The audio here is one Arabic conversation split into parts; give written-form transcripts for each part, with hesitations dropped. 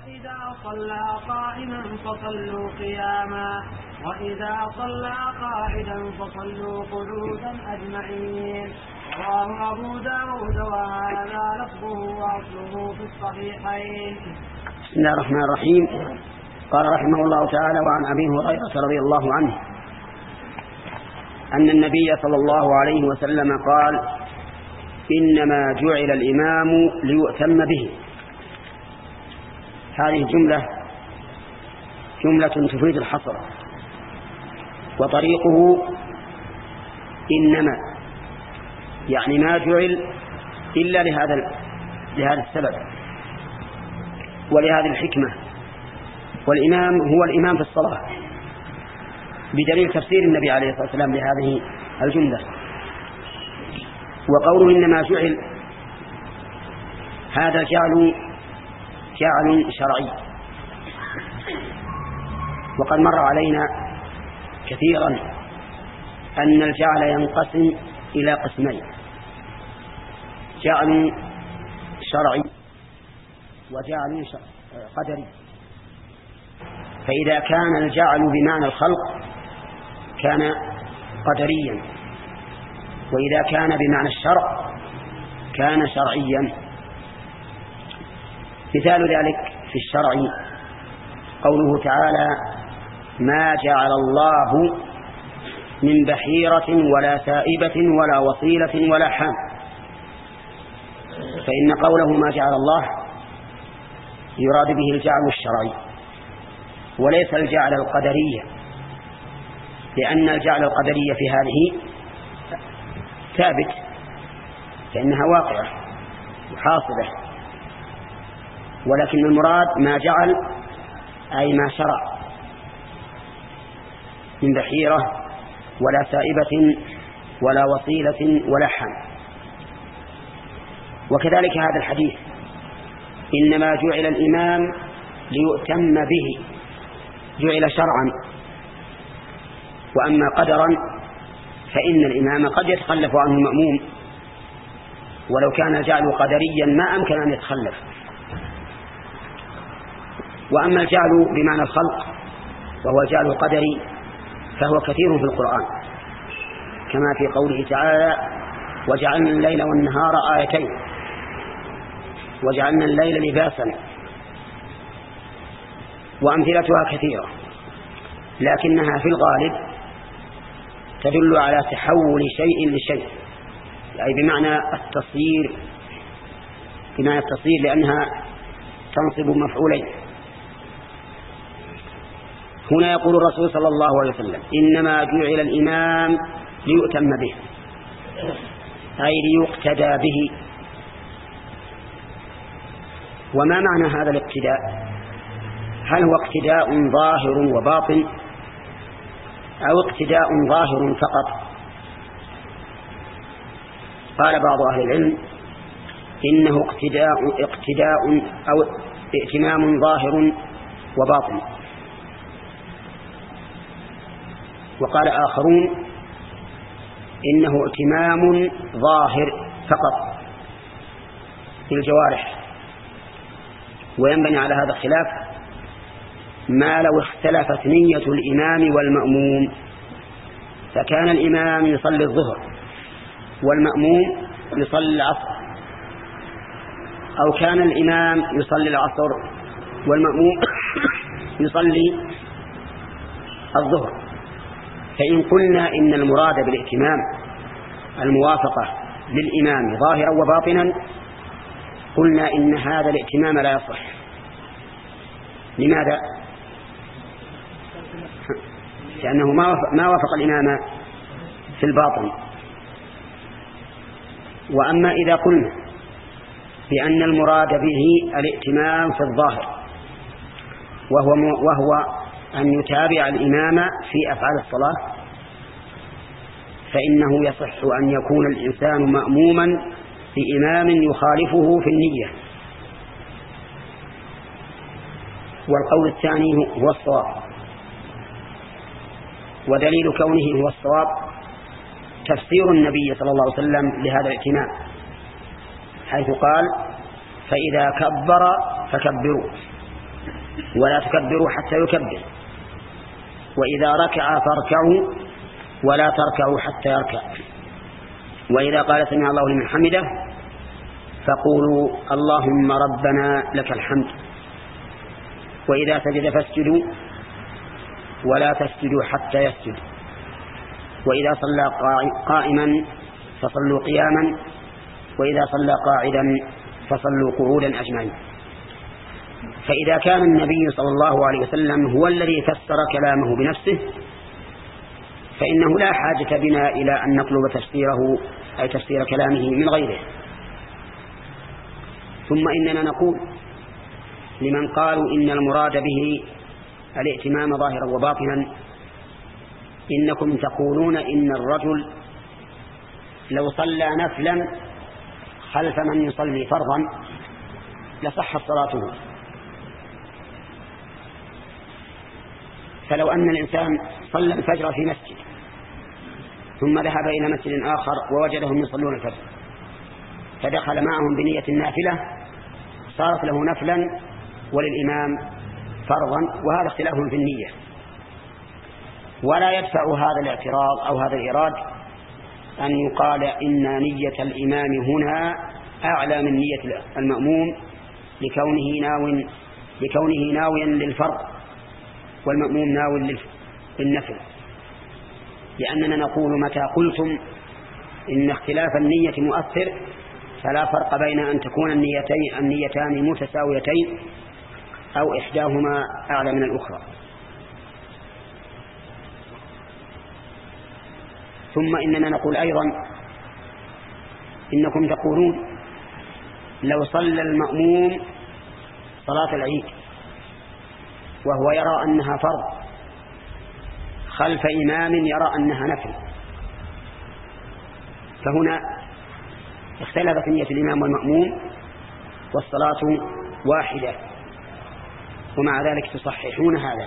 وإذا صلى قائما فصلوا قياما وإذا صلى قاعدا فصلوا قعودا أجمعين. رواه أبو داود وهذا لفظه وأصله في الصحيحين. بسم الله الرحمن الرحيم. قال رحمه الله تعالى: وعن أبي هريرة رضي الله عنه أن النبي صلى الله عليه وسلم قال: إنما جعل الإمام ليؤتم به. هذه جملة تفيد الحصر، وطريقه إنما يعني ما جعل إلا لهذا السبب ولهذه الحكمة. والإمام هو الإمام في الصلاة بدليل تفسير النبي عليه الصلاة والسلام لهذه الجملة. وقوله إنما جعل، هذا جعل شرعي، وقد مر علينا كثيرا أن الجعل ينقسم إلى قسمين: جعل شرعي وجعل قدري. فإذا كان الجعل بمعنى الخلق كان قدريا، وإذا كان بمعنى الشرع كان شرعيا. مثال ذلك في الشرع قوله تعالى: ما جعل الله من بحيرة ولا سائبة ولا وصيلة ولا حام. فإن قوله ما جعل الله يراد به الجعل الشرعي وليس الجعل القدرية، لأن الجعل القدرية في هذه ثابت، فإنها واقعة وحاصلة، ولكن المراد ما جعل أي ما شرع من بحيرة ولا سائبة ولا وصيلة ولا حام. وكذلك هذا الحديث: إنما جعل الإمام ليؤتم به، جعل شرعا. وأما قدرا فإن الإمام قد يتخلف عنه المأموم، ولو كان الجعل قدريا ما أمكن أن يتخلف. وأما الجعل بمعنى الخلق وهو الجعل القدري فهو كثير في القرآن، كما في قوله تعالى: وجعلنا الليل والنهار آيتين وجعلنا الليل لباسا. وأمثلتها كثيرة، لكنها في الغالب تدل على تحول شيء لشيء، أي بمعنى التصير، لأنها تنصب مفعولين. هنا يقول الرسول صلى الله عليه وسلم: إنما جعل الإمام ليؤتم به، أي ليقتدى به. وما معنى هذا الاقتداء؟ هل هو اقتداء ظاهر وباطن أو اقتداء ظاهر فقط؟ قال بعض أهل العلم: إنه اقتداء أو ائتمام ظاهر وباطن. وقال آخرون: إنه ائتمام ظاهر فقط في الجوارح. وينبني على هذا الخلاف ما لو اختلفت نية الإمام والمأموم، فكان الإمام يصلي الظهر والمأموم يصلي العصر، أو كان الإمام يصلي العصر والمأموم يصلي الظهر. فإن قلنا إن المراد بالائتمام الموافقة للإمام ظاهرا وباطنا، قلنا إن هذا الائتمام لا يصح. لماذا؟ لأنه ما وافق الإمام في الباطن. وأما إذا قلنا بأن المراد به الائتمام في الظاهر وهو أن يتابع الإمام في أفعال الصلاة، فإنه يصح أن يكون الإنسان مأموما بإمام يخالفه في النية. والقول الثاني هو الصواب، ودليل كونه هو الصواب تفسير النبي صلى الله عليه وسلم لهذا الائتمام، حيث قال: فإذا كبر فكبروا. ولا تكبروا حتى يكبر، وإذا ركع فاركعوا ولا تركعوا حتى يركع، وإذا قال سمع الله لمن حمده فقولوا اللهم ربنا لك الحمد، وإذا سجد فاسجدوا ولا تسجدوا حتى يسجد، وإذا صلى قائما فصلوا قياما، وإذا صلى قاعدا فصلوا قعودا أجمعين. فإذا كان النبي صلى الله عليه وسلم هو الذي فسر كلامه بنفسه فإنه لا حاجة بنا إلى أن نطلب تفسيره أي تفسير كلامه من غيره. ثم إننا نقول لمن قالوا إن المراد به الائتمام ظاهرا وباطنا: إنكم تقولون إن الرجل لو صلى نفلا خلف من يصلي فرضا لصحت صلاته. فلو أن الإنسان صلى الفجر في مسجد ثم ذهب إلى مسجد آخر ووجدهم يصلون الفجر فدخل معهم بنية النافلة صارت له نفلا وللإمام فرضا، وهذا اختلاف في النية. ولا يدفع هذا الاعتراض أو هذا الإيراد أن يقال إن نية الإمام هنا أعلى من نية المأموم لكونه ناويا للفرض والمأموم ناوي للنفل، لأننا نقول متى قلتم إن اختلاف النية مؤثر فلا فرق بين أن تكون النيتان متساويتين أو إحداهما أعلى من الأخرى. ثم إننا نقول أيضا إنكم تقولون لو صلى المأموم صلاة العيد وهو يرى أنها فرض خلف إمام يرى أنها نفل، فهنا اختلفت نية الإمام والمأموم والصلاة واحدة، ومع ذلك تصححون هذا،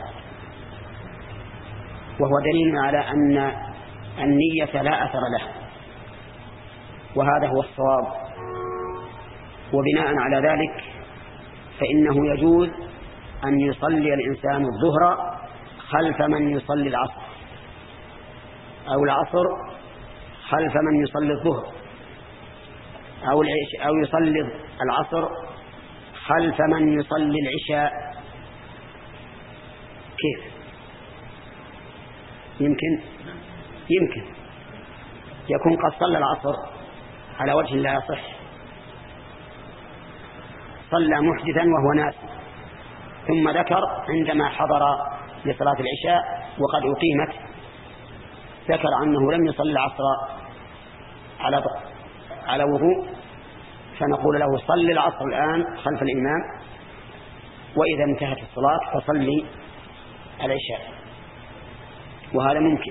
وهو دليل على أن النية لا أثر لها، وهذا هو الصواب. وبناء على ذلك فإنه يجوز أن يصلي الإنسان الظهر خلف من يصلي العصر، أو العصر خلف من يصلي الظهر، أو يصلي العصر خلف من يصلي العشاء. كيف؟ يمكن يكون قد صلى العصر على وجه لا يصح، صلى محدثا وهو ناسي، ثم ذكر عندما حضر لصلاة العشاء وقد أقيمت ذكر أنه لم يصلي العصر على وضوء، فنقول له صلي العصر الآن خلف الإمام، وإذا انتهت الصلاة فصلي العشاء. وهذا ممكن،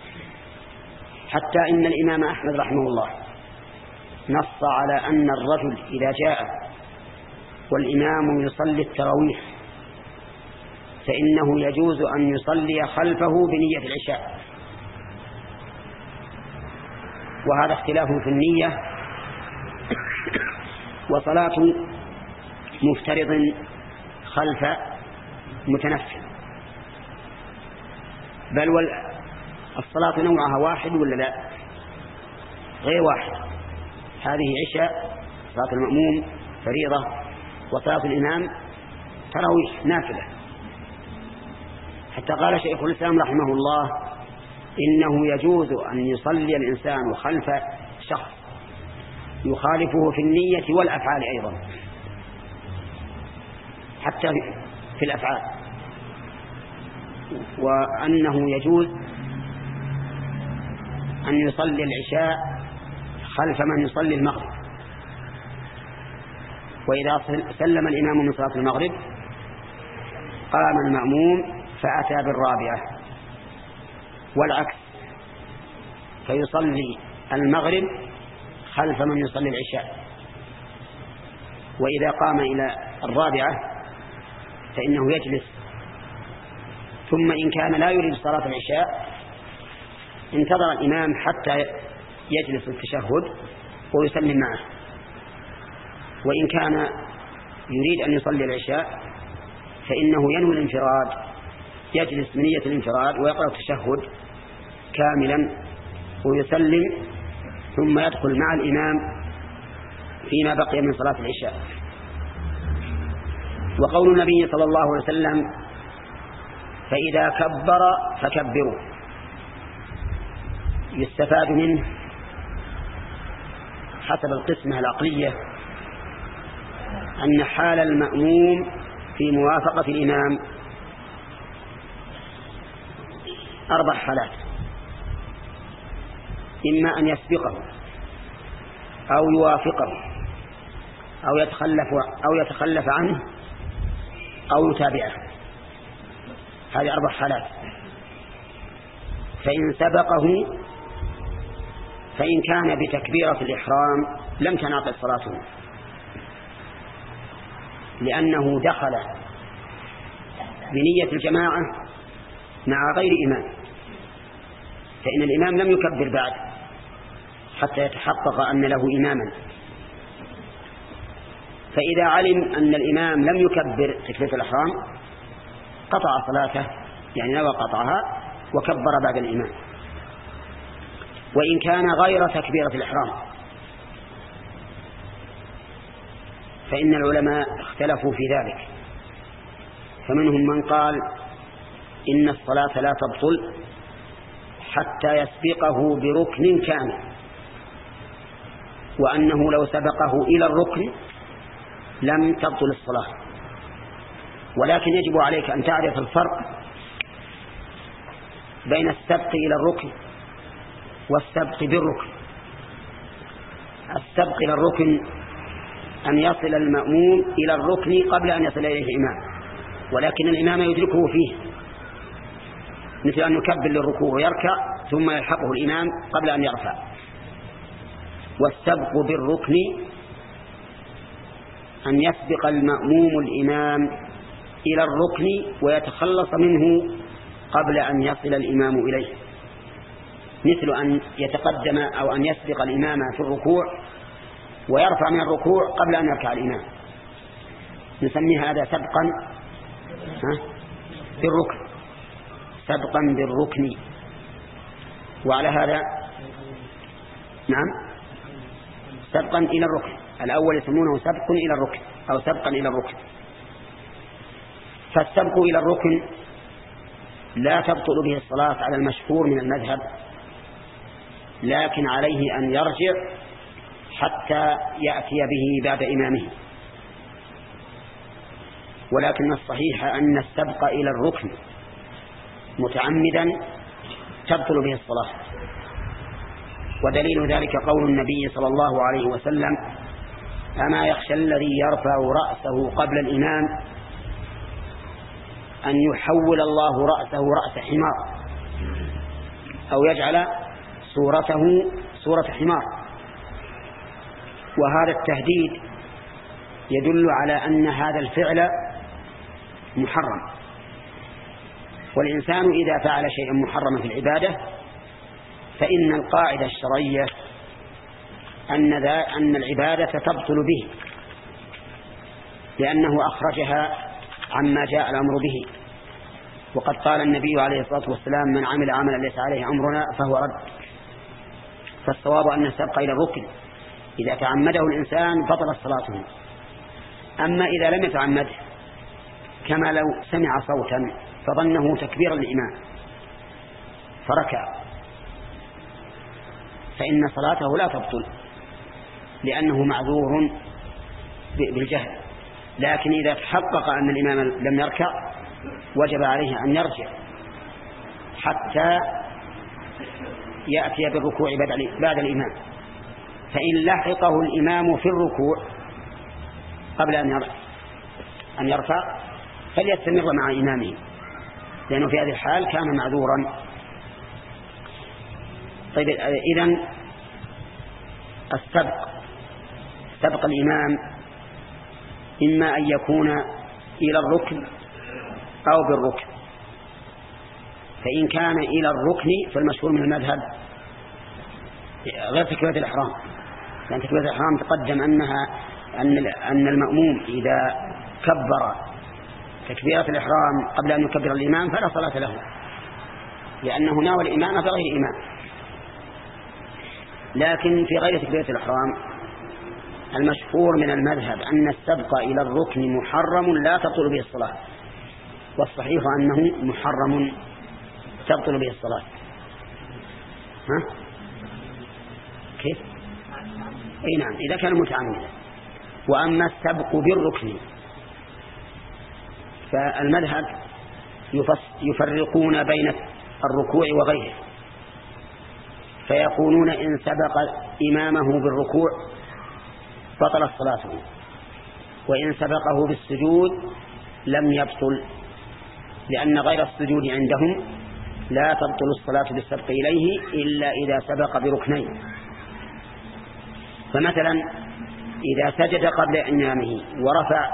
حتى إن الإمام أحمد رحمه الله نص على أن الرجل إذا جاء والإمام يصلي التراويح فإنه يجوز أن يصلي خلفه بنية العشاء، وهذا اختلاف في النية. وصلاة مفترض خلف متنفل، بل الصلاة نوعها واحد ولا لا؟ غير واحد. هذه عشاء صلاة المأموم فريضة، وصلاة الإمام تراويح نافلة. حتى قال شيخ الإسلام رحمه الله إنه يجوز أن يصلي الإنسان خلف شخص يخالفه في النية والأفعال أيضا، حتى في الأفعال، وأنه يجوز أن يصلي العشاء خلف من يصلي المغرب، وإذا سلم الإمام من صلاة المغرب قام المأموم فأتى بالرابعة، والعكس، فيصلي المغرب خلف من يصلي العشاء، وإذا قام إلى الرابعة فإنه يجلس، ثم إن كان لا يريد صلاة العشاء انتظر الإمام حتى يجلس التشهد ويسلم معه، وإن كان يريد أن يصلي العشاء فإنه ينوي الانفراد، يجلس بنية الانفراد ويقرأ التشهد كاملا ويسلم، ثم يدخل مع الإمام فيما بقي من صلاة العشاء. وقول النبي صلى الله عليه وسلم فإذا كبر فكبروا يستفاد منه حسب القسمة العقلية أن حال المأموم في موافقة الإمام 4 حالات: إما أن يسبقه أو يوافقه أو يتخلف عنه أو يتابعه. هذه 4 حالات. فإن سبقه فإن كان بتكبيرة الإحرام لم تنعقد صلاته، لأنه دخل بنية الجماعة مع غير إمام، فإن الإمام لم يكبر بعد حتى يتحقق أن له إماما. فإذا علم أن الإمام لم يكبر تكبيرة الإحرام قطع صلاته، يعني نوى قطعها وكبر بعد الإمام. وإن كان غير تكبيرة الإحرام فإن العلماء اختلفوا في ذلك، فمنهم من قال إن الصلاة لا تبطل حتى يسبقه بركن كامل، وأنه لو سبقه إلى الركن لم تبطل الصلاة. ولكن يجب عليك أن تعرف الفرق بين السبق إلى الركن والسبق بالركن. السبق إلى الركن أن يصل المأموم إلى الركن قبل أن يصل إليه الإمام، ولكن الإمام يدركه فيه، مثل أن يكبر للركوع ويركع ثم يلحقه الإمام قبل أن يرفع. والسبق بالركن أن يسبق المأموم الإمام إلى الركن ويتخلص منه قبل أن يصل الإمام إليه، مثل أن يتقدم أو أن يسبق الإمام في الركوع ويرفع من الركوع قبل أن يركع الإمام، نسمي هذا سبقا بالركن، سبقا بالركن. وعلى هذا نعم سبقا إلى الركن، الأول يسمونه سبق إلى الركن أو سبقا إلى الركن. فالسبق إلى الركن لا تبطل به الصلاة على المشهور من المذهب، لكن عليه أن يرجع حتى يأتي به بعد إمامه. ولكن الصحيح أن السبق إلى الركن متعمدا تبطل به الصلاة. ودليل ذلك قول النبي صلى الله عليه وسلم: أما يخشى الذي يرفع رأسه قبل الإمام أن يحول الله رأسه رأس حمار أو يجعل صورته صورة حمار. وهذا التهديد يدل على أن هذا الفعل محرم، والإنسان إذا فعل شيئا محرما في العبادة فإن القاعدة الشرعية أن العبادة تبطل به، لأنه أخرجها عما جاء الأمر به. وقد قال النبي عليه الصلاة والسلام: من عمل عملا ليس عليه أمرنا فهو رد. فالصواب أن السبق إلى الركن إذا تعمده الإنسان بطلت صلاته. أما إذا لم يتعمده، كما لو سمع صوتا فظنه تكبير الإمام فركع، فإن صلاته لا تبطل لأنه معذور بالجهل. لكن إذا تحقق أن الإمام لم يركع وجب عليه أن يرجع حتى يأتي بالركوع بعد الإمام. فإن لحقه الإمام في الركوع قبل أن يرفع فليستمر مع إمامه، لأنه في هذه الحال كان معذورا. طيب، إذن سبق الإمام إما أن يكون إلى الركن أو بالركن. فإن كان إلى الركن فالمشهور من المذهب غير تكبيرة الإحرام، لأن تكبيرة الإحرام تقدم أن المأموم إذا كبر تكبيرة الإحرام قبل أن يكبر الإمام فلا صلاة له، لأنه ناوى الإمام بغير إمام. لكن في غير تكبيرة الإحرام المشهور من المذهب أن السبق إلى الركن محرم لا تبطل به الصلاة، والصحيح أنه محرم تبطل به الصلاة. ها؟ كيف؟ أي نعم إذا كان متعمدا. وأما السبق بالركن فالمذهب يفرقون بين الركوع وغيره، فيقولون إن سبق إمامه بالركوع بطلت صلاته، وإن سبقه بالسجود لم يبطل، لأن غير السجود عندهم لا تبطل الصلاة بالسبق إليه إلا إذا سبق بركنين. فمثلا إذا سجد قبل إمامه ورفع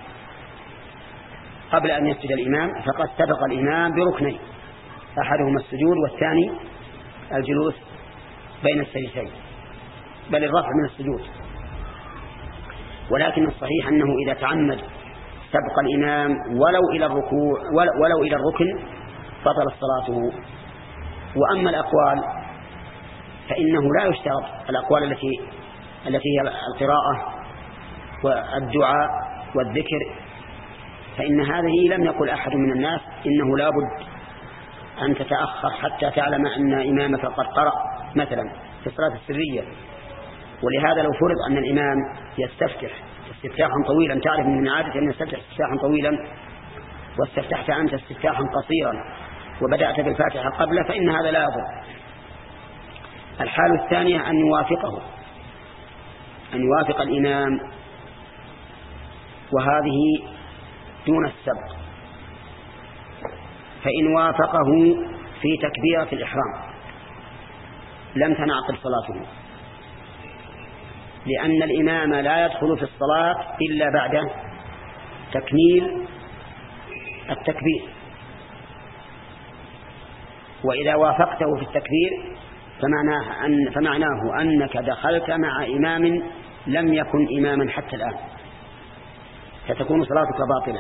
قبل أن يسجد الإمام فقد سبق الإمام بركنين، أحدهما السجود والثاني الجلوس بين السجدتين، بل الرفع من السجود. ولكن الصحيح أنه إذا تعمد سبق الإمام ولو إلى الركوع ولو إلى الركن بطلت صلاته. وأما الأقوال فإنه لا يشترط، الأقوال التي هي القراءة والدعاء والذكر، فإن هذه لم يقل أحد من الناس إنه لا بد أن تتأخر حتى تعلم أن إمامك قد قرأ مثلا في الصلاة السرية. ولهذا لو فرض أن الإمام يستفتح استفتاحا طويلا، تعرف من عادة أن يستفتح استفتاحا طويلا واستفتحت أنت استفتاحا قصيرا وبدأت بالفاتحة قبله، فإن هذا لا يضر. الحالة الثانية أن يوافق الإمام، وهذه دون السبق. فإن وافقه في تكبيرة الإحرام لم تنعقد صلاته، لأن الإمام لا يدخل في الصلاة إلا بعد تكميل التكبير. وإذا وافقته في التكبير فمعناه أنك دخلت مع إمام لم يكن إماما حتى الآن، فتكون صلاتك باطلة.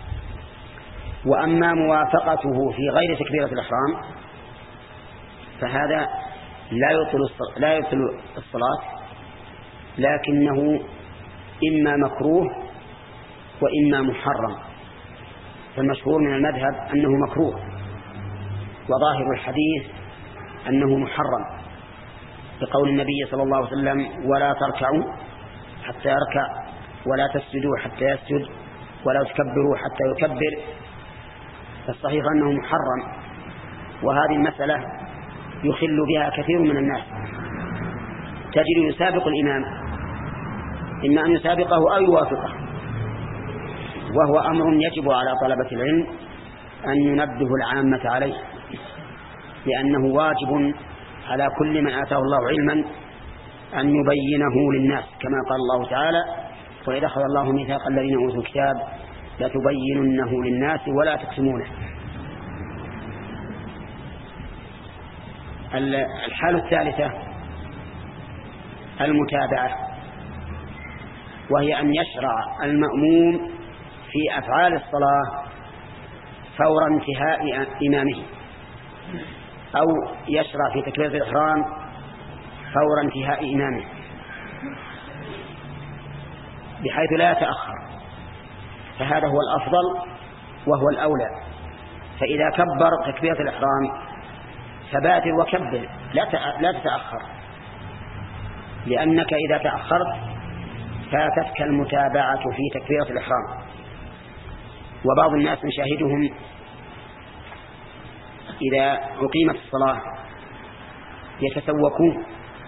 وأما موافقته في غير تكبيرة الإحرام فهذا لا يبطل الصلاة، لكنه إما مكروه وإما محرم. فالمشهور من المذهب أنه مكروه، وظاهر الحديث أنه محرم، بقول النبي صلى الله عليه وسلم: ولا تركعوا حتى يركع، ولا تسجدوا حتى يسجد، ولا تكبروا حتى يكبر. فالصحيح أنه محرم، وهذه المسألة يخل بها كثير من الناس، تجد يسابق الإمام، إما أن يسابقه أو يوافقه، وهو أمر يجب على طلبة العلم أن ينبه العامة عليه، لأنه واجب على كل من آتاه الله علما أن يبينه للناس، كما قال الله تعالى: وإذا أخذ الله ميثاق الذين أوتوا الكتاب لتبيننه للناس ولا تكتمونه. الحالة الثالثة المتابعة، وهي أن يشرع المأموم في أفعال الصلاة فور انتهاء إمامه، أو يشرع في تكبيرة الإحرام فور انتهاء إمامه، بحيث لا يتأخر. فهذا هو الأفضل وهو الأولى. فإذا كبر تكبيرة الإحرام فبادر وكبر، لا تتأخر، لأنك إذا تأخرت فاتتك المتابعة في تكبيرة الإحرام. وبعض الناس نشاهدهم إذا أقيمت الصلاة يتسوقون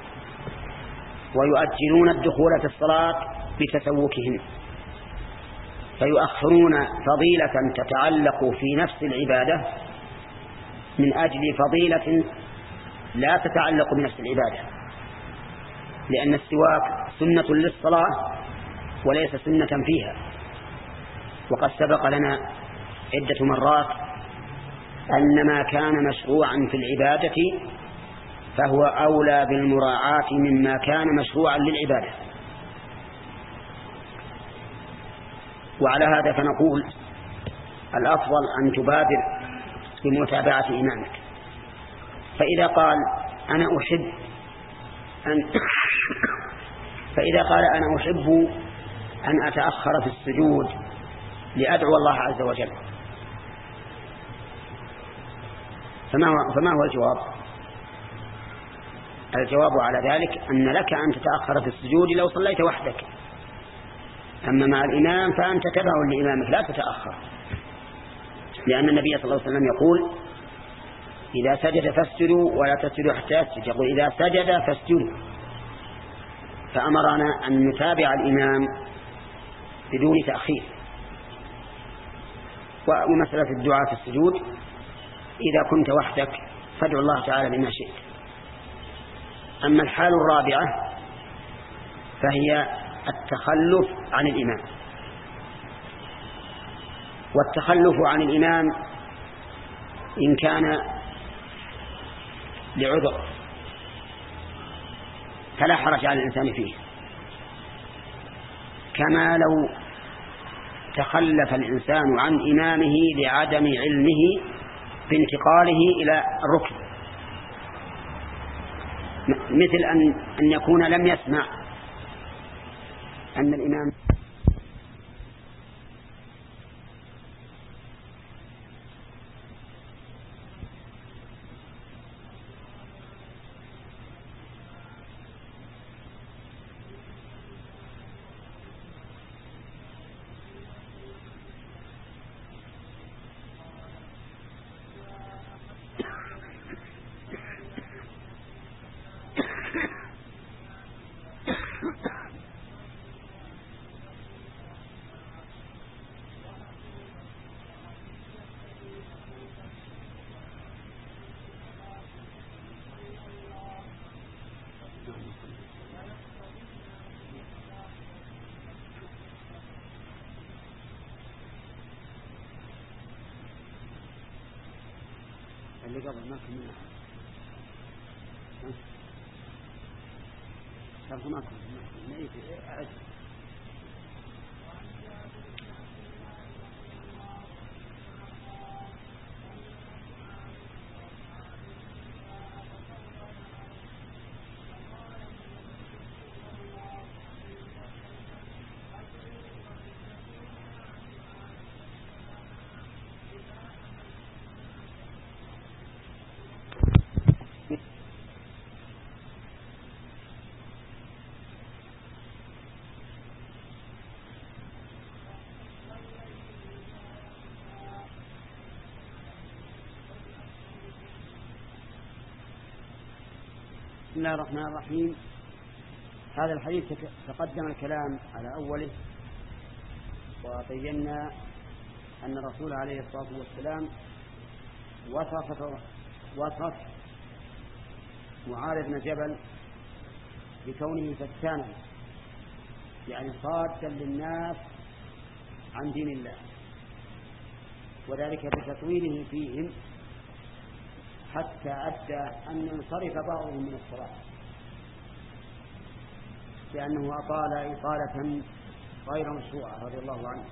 ويؤجلون الدخول في الصلاة بتسوقهم، فيؤخرون فضيلة تتعلق في نفس العبادة من أجل فضيلة لا تتعلق بنفس العبادة، لأن السواك سنة للصلاة وليس سنة فيها. وقد سبق لنا عدة مرات أن ما كان مشروعا في العبادة فهو أولى بالمراعاة مما كان مشروعا للعبادة. وعلى هذا فنقول الأفضل أن تبادر بمتابعة إمامك. فإذا قال أنا أحب أن أتأخر في السجود لأدعو الله عز وجل، فما هو الجواب؟ الجواب على ذلك أن لك أن تتأخر في السجود لو صليت وحدك، أما مع الإمام فأنت تبع لإمامك لا تتأخر، لأن النبي صلى الله عليه وسلم يقول إذا سجد فاسجدوا ولا تسجدوا حتى يسجد، يقول إذا سجد فاسجدوا، فأمرنا أن نتابع الإمام بدون تأخير. ومسألة الدعاء في السجود إذا كنت وحدك فادعو الله تعالى بما شئت. أما الحال الرابعة فهي التخلف عن الإمام، والتخلف عن الإمام إن كان لعذر فلا حرج على الإنسان فيه، كما لو تخلف الإنسان عن إمامه لعدم علمه بانتقاله إلى الركن، مثل أن يكون لم يسمع أن الإمام اللي قبل ما كنا ما كنا بسم الله الرحمن الرحيم. هذا الحديث تقدم الكلام على أوله، وبينا أن الرسول عليه الصلاة والسلام وصف معاذ بن جبل بكونه فتانا، يعني صادا للناس عن دين الله، وذلك بتطويله فيهم حتى أدى أن ينصرف بعضهم من الصلاة، لأنه أطال إطالة غير مشروعة رضي الله عنه.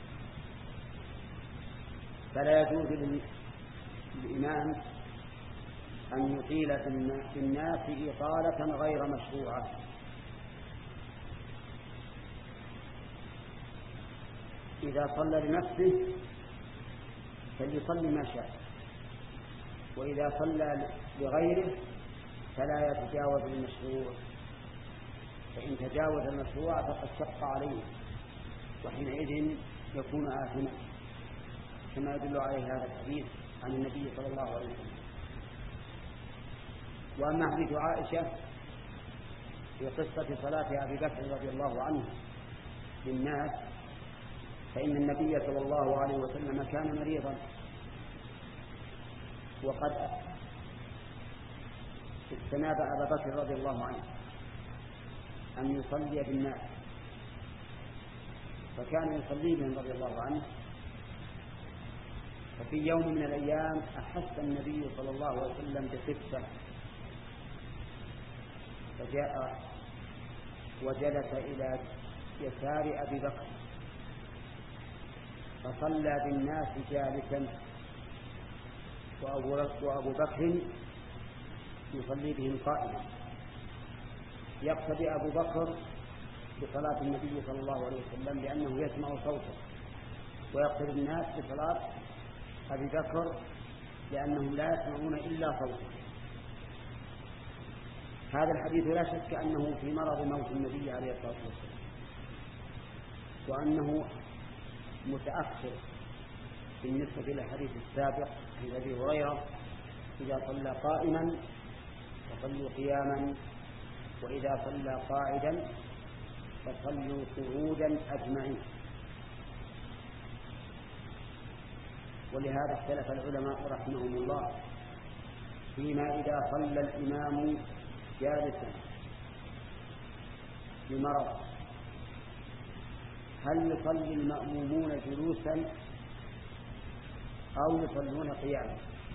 فلا يجوز للإمام أن يطيل في الناس إطالة غير مشروعة. إذا صلى لنفسه فليصلي ما شاء، وإذا صلى لغيره فلا يتجاوز المشروع، فإن تجاوز المشروع فقد شق عليه، وحينئذ يكون آثما، كما يدل عليه هذا الحديث عن النبي صلى الله عليه وسلم. وأما حديث عائشة في قصة صلاة أبي بكر رضي الله عنه للناس، فإن النبي صلى الله عليه وسلم كان مريضا، وقد استناب أبا بكر رضي الله عنه أن يصلي بالناس، فكان يصلي بهم رضي الله عنه. ففي يوم من الأيام أحس النبي صلى الله عليه وسلم بخفة، فجاء وجلس إلى يسار أبي بكر، فصلى بالناس جالسا وأبو بكر يصلي بهم قائما. يقتدي أبو بكر بصلاة النبي صلى الله عليه وسلم لأنه يسمع صوته، ويقتدي الناس بصلاة أبي بكر لأنهم لا يسمعون إلا صوته. هذا الحديث لا شك أنه في مرض موت النبي عليه الصلاة والسلام، وأنه متأخر بالنسبة إلى الحديث السابق عن أبي هريرة: إذا صلى قائما فصلوا قياما، وإذا صلى قاعدا فصلوا قعودا أجمعين. ولهذا اختلف العلماء رحمهم الله فيما إذا صلى الإمام جالسا بمرض، هل يصلي المأمومون جلوسا أو يصلون قياما؟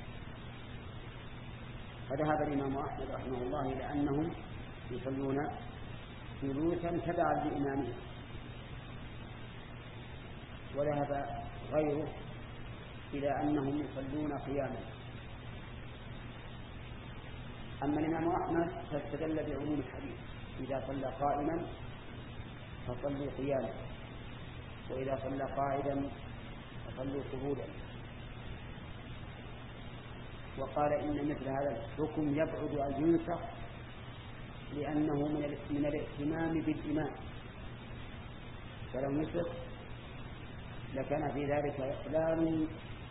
فذهب الإمام أحمد رحمه الله إلى أنهم يصلون جلوسا تبعا لإمامهم، وذهب غيره إلى أنهم يصلون قياما. أما الإمام أحمد فاستدل بعموم الحديث: إذا صلى قائما فصلوا قياما، وإذا صلى قاعدا فصلوا قعودا. وقال إن مثل هذا الحكم يبعد أن ينسخ لأنه من الاهتمام بالإمام، فلو نسخ لكان في ذلك إقلال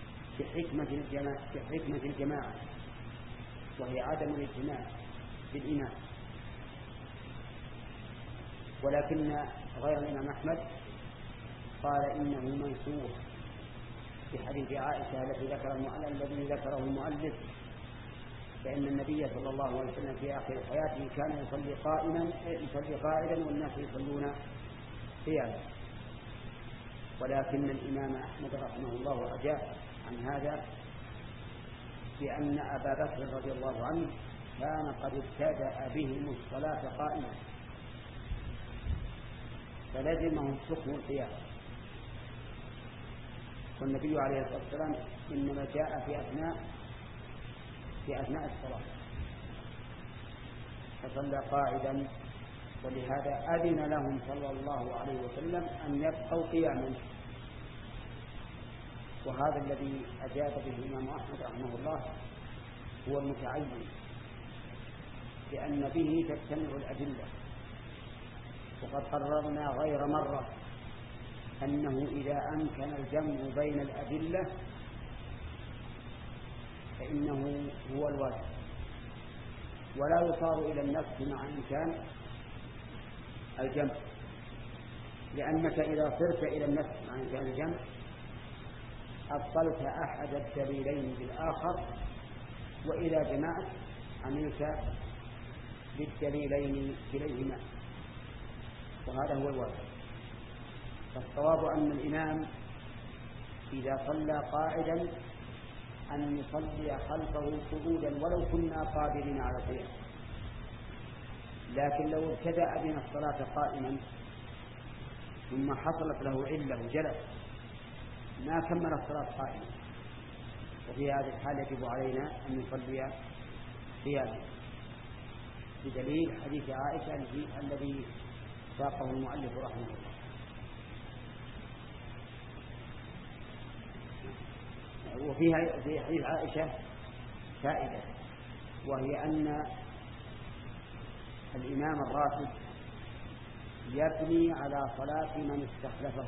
بحكمة الجماعة، وهي عدم الاهتمام بالإمام. ولكن غير الإمام أحمد قال إنه منسوخ في حديث عائشة الذي ذكره المؤلف، فإن النبي صلى الله عليه وسلم في آخر حياته كان يصلي قائدا والناس يصلون قياما. ولكن الإمام أحمد رحمه الله أجاب عن هذا بأن أبا بكر رضي الله عنه كان قد ابتدأ بهم الصلاة قائما فلزمهم حكم القيام، والنبي عليه الصلاة والسلام إنما جاء في أثناء الصلاة فصلى قاعدا، ولهذا أذن لهم صلى الله عليه وسلم أن يبقوا قياما. وهذا الذي أجاب به الإمام أحمد رحمه الله هو المتعين، لأن به تجتمع الأدلة. وقد قررنا غير مرة أنه إذا أمكن الجمع بين الأدلة فإنه هو الواجب، ولا يصار إلى النفس مع إمكان الجمع، لأنك إذا صرت إلى النفس مع إمكان الجمع أبطلت أحد الدليلين بالآخر، وإذا جمعت عملت بالدليلين كليهما، وهذا هو الواجب. فالصواب أن الإمام إذا صلى قاعدا أن يصلي خلفه قعودا ولو كنا قادرين على القيام، لكن لو ابتدأ بنا الصلاة قائما ثم حصلت له علة جلس ما كمل الصلاة قائما، وفي هذه الحال يجب علينا أن نصلي قياما، بدليل حديث عائشة الذي ساقه المؤلف رحمه الله. وفيها في حديث عائشة فائدة، وهي أن الإمام الراتب يبني على صلاة من استخلفه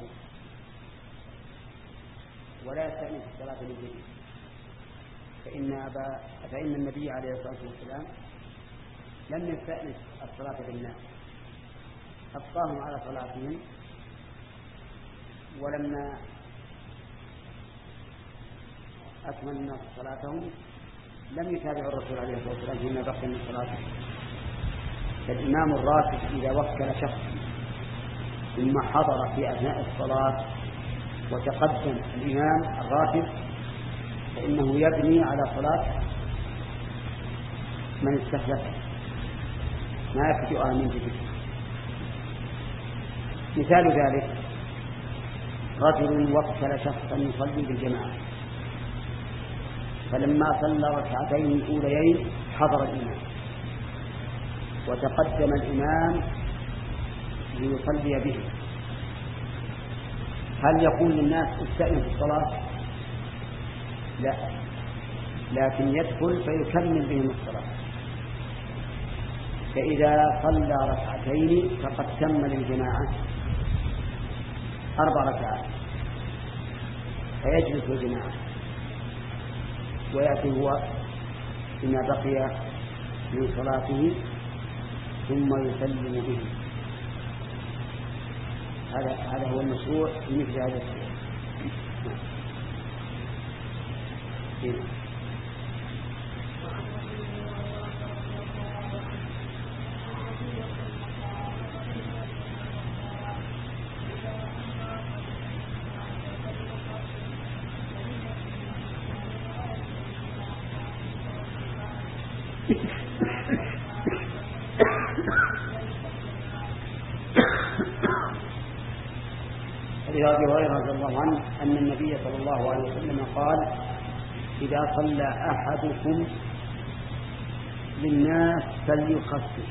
ولا يستأنف الصلاة للجديد، فإن النبي عليه الصلاة والسلام لم يستأنف الصلاة بالناس، أبقاهم على صلاتهم، ولما أكمل الناس صلاتهم لم يتابعوا الرسول عليه الصلاة والسلام فيما بقي من صلاته. فالإمام الراتب إذا وكل شخص ثم حضر في أثناء الصلاة وتقدم الإمام الراتب فإنه يبني على صلاة من استخلفه، ما يبتدئها من جديد. مثال ذلك رجل وكل شخصا يصلي بالجماعة، فلما صلى ركعتين الأوليين حضر الإمام وتقدم الإمام ليصلي به، هل يقول للناس استأذنوا في الصلاة؟ لا، لكن يدخل فيكمل بهم الصلاة. فإذا صلى ركعتين فقد تم للجماعة 4 ركعات، فيجلس الجماعة ويأتي هو بما بقي من صلاته ثم يسلم به. هذا هو المشروع في مثل هذا الشيء. أبي هريرة رضي الله عنه أن النبي صلى الله عليه وسلم قال: إذا صلى أحدكم للناس فليخفف،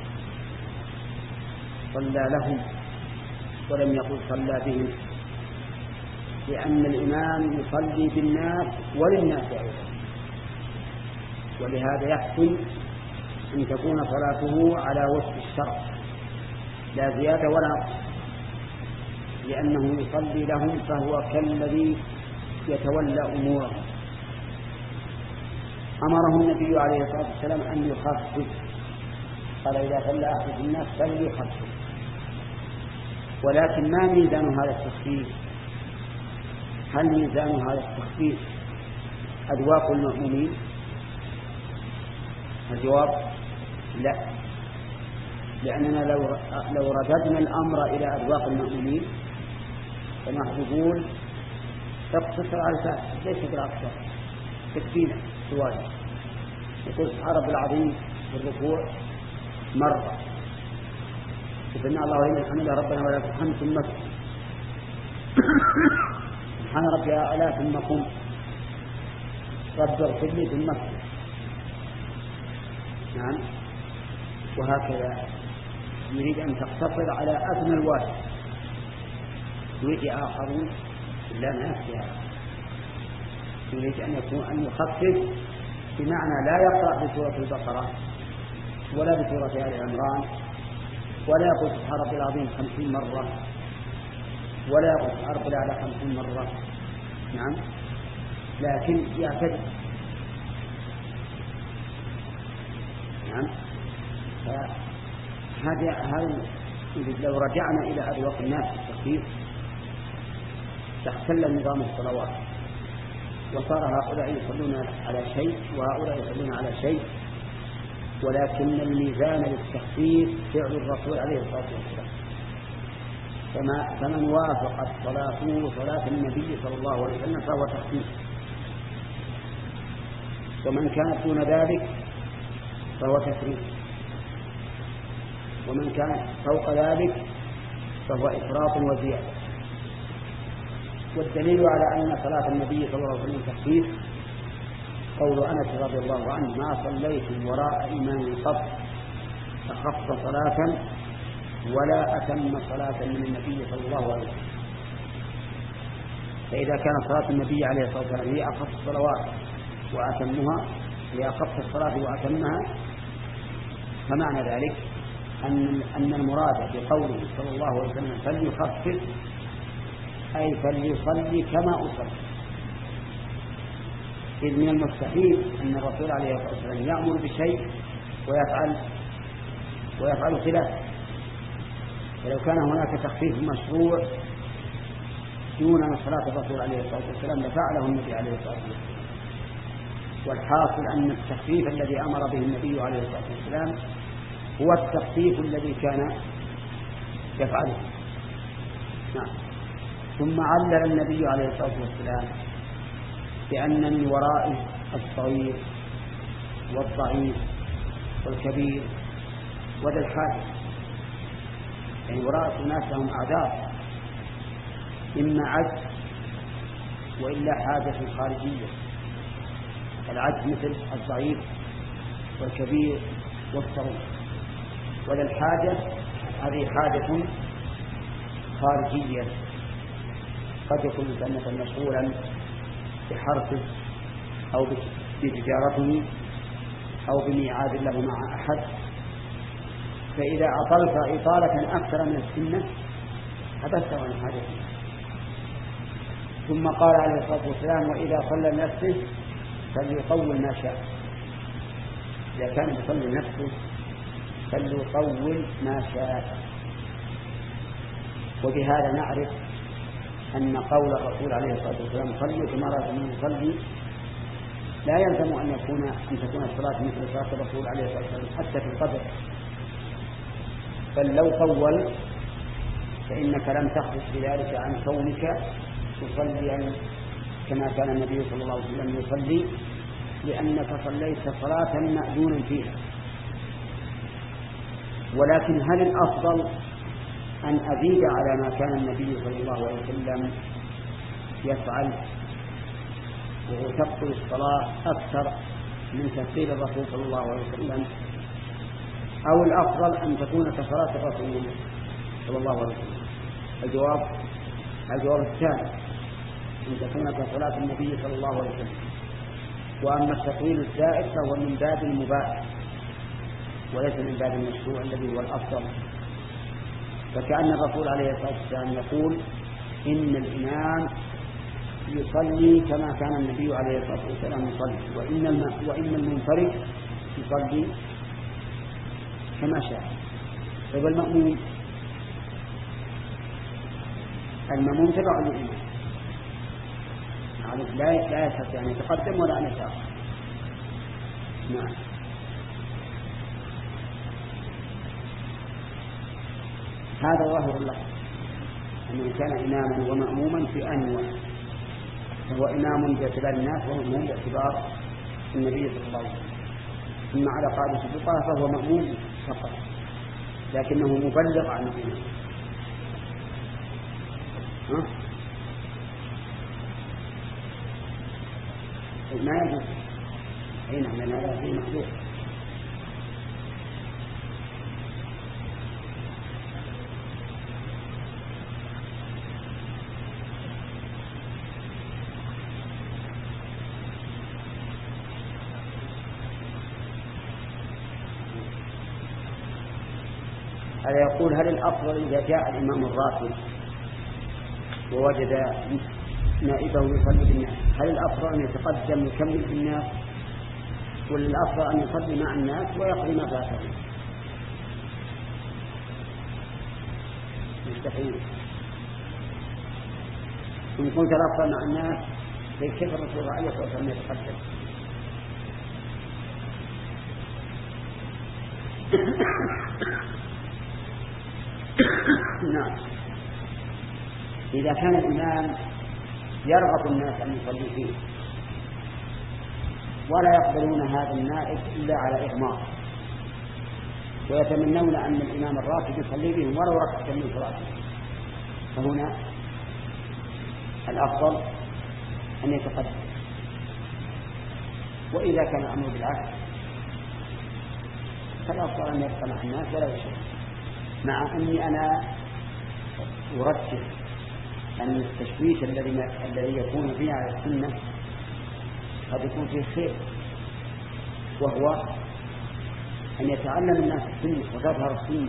صلى لهم ولم يقل صلى بهم، لأن الإمام يصلي بالناس وللناس أيضا، ولهذا يحسن أن تكون صلاته على وفق الشرع لا زيادة ولا نقص، لأنه يصلي لهم فهو كالذي يتولى أمورهم. أمره النبي عليه الصلاة والسلام أن يخفف، قال: إذا صلى أحد الناس فليخفف. ولكن ما ميزان هذا التخفيف؟ هل ميزان هذا التخفيف أذواق المأمومين؟ الجواب: لا، لأننا لو رددنا الأمر إلى أذواق المأمومين فنحن نقول تقتصر على الفاتحة ليس بالأكثر، تكفينا سؤال. يقول سبحان ربي العظيم في الركوع مرة، سبحان الله لمن حمده ربنا ولك الحمد، ثم سبحان ربي الأعلى ثم قم، رب اغفر لي ثم اغفر. نعم، وهكذا يريد أن تقتصر على أدنى الواجب. يريد آخرون لا نافع، يريد أن يخفف، بمعنى لا يقرأ بسورة البقرة ولا بسورة آل عمران ولا يقول سبحان ربي العظيم 50 مرة ولا يقول سبحان ربي الأعلى 50 مرة. نعم، لكن يعتدل. نعم، هذا لو رجعنا إلى أذواق الناس في التخفيف تختل نظام الصلوات، وصار هؤلاء يصلون على شيء وهؤلاء يصلون على شيء، ولكن الميزان للتخفيف فعل الرسول عليه الصلاة والسلام. فمن وافقت صلاته صلاة النبي صلى الله عليه وسلم فهو تخفيف، ومن كانت دون ذلك فهو تفريط، ومن كان فوق ذلك فهو إفراط وزيادة. والدليل على أن صلاة النبي صلى الله عليه وسلم تخفيف قول أنس رضي الله عنه: ما صليت وراء إمام قط أخف صلاة ولا أتم صلاة من النبي صلى الله عليه وسلم. فإذا كانت صلاة النبي عليه الصلاة والسلام هي أخف الصلوات وأتمها، هي أخف الصلاة وأتمها، فمعنى ذلك أن المراد بقوله صلى الله عليه وسلم فليخفف أي فليصلي كما أصلي. إذ من المستحيل أن الرسول عليه الصلاة والسلام يأمر بشيء ويفعل خلافه، ولو كان هناك تخفيف مشروع دون صلاة الرسول عليه الصلاة والسلام لفعله النبي عليه الصلاة والسلام. والحاصل أن التخفيف الذي أمر به النبي عليه الصلاة والسلام هو التخفيف الذي كان يفعله. نعم. ثم علل النبي عليه الصلاة والسلام بأن من ورائه الصغير والضعيف والكبير وذا الحاجة، يعني وراء الناس لهم أعذار، إما عجز وإلا حاجة خارجية، العجز مثل الضعيف والكبير والصغير، ولا الحاجة هذه حاجة خارجية، قد يكون الإنسان مشغولا بحرفه أو بتجارته أو بميعاد له مع أحد، فإذا أطلت إطالة أكثر من السنة حبسته عن حاجته. ثم قال عليه الصلاة والسلام: وإذا صلى لنفسه فليطول ما شاء. إذا كان يصلي لنفسه فليطول ما شاء. وبهذا نعرف أن قول الرسول عليه الصلاة والسلام: صلوا كما رأيتموني يصلي، لا يلزم أن تكون الصلاة مثل صلاة الرسول عليه الصلاة والسلام حتى في القدر، بل لو طول فإنك لم تخرج بذلك عن كونك تصلي كما كان النبي صلى الله عليه وسلم يصلي، لأنك صليت صلاة مأذون فيها. ولكن هل الأفضل أن أزيد على ما كان النبي صلى الله عليه وسلم يفعل وهو تبطل الصلاة أكثر من تفصيل الرسول صلى الله عليه وسلم، أو الأفضل أن تكون كصلاة الرسول صلى الله عليه وسلم؟ الجواب الثاني، أن تكون كصلاة النبي صلى الله عليه وسلم. وأما التطويل الزائد فهو من باب المباح وليس من باب المشروع الذي هو الأفضل. فكأن الرسول عليه الصلاة والسلام يقول: إن الإمام يصلي كما كان النبي عليه الصلاة والسلام يصلي، وإن المنفرد يصلي كما شاء. طيب المأموم تبع للإمام، لا يستطيع أن يتقدم ولا أن يتأخر. نعم. هذا ظاهر الله، أنه كان إماما ومأموما في آن واحد، فهو إمام باعتبار الناس ومأموم باعتبار النبي صلى الله عليه وسلم. ثم على قاعدة الفقهاء فهو مأموم فقط، لكنه مبلغ عن الإمام. ما يجوز حين من هذا في محدود. هذا يقول: هل الأفضل إذا جاء الإمام الراتب ووجد نائبه يصلي بالناس، هل الأفضل أن يتقدم يكمل بالناس، ولا الأفضل أن يصلي مع الناس ويقضي ما فاته؟ مستحيل. إن كنت الأفضل مع الناس فكيف الرسول عليه الصلاة والسلام يتقدم؟ نعم. إذا كان الإمام يرغب الناس أن يصلي فيه ولا يقبلون هذا النائب إلا على إغماض، ويتمنون أن الإمام الراتب يصلي بهم ولو ركعة من صلاته، فهنا الأفضل أن يتقدم. وإذا كان الأمر بالعكس فالأفضل أن يبقى مع الناس ولا يشرك، مع أني أنا أرجح أن التشويش الذي يكون فيه على السنة قد يكون فيه خير، وهو أن يتعلم الناس السنة وتظهر السنة.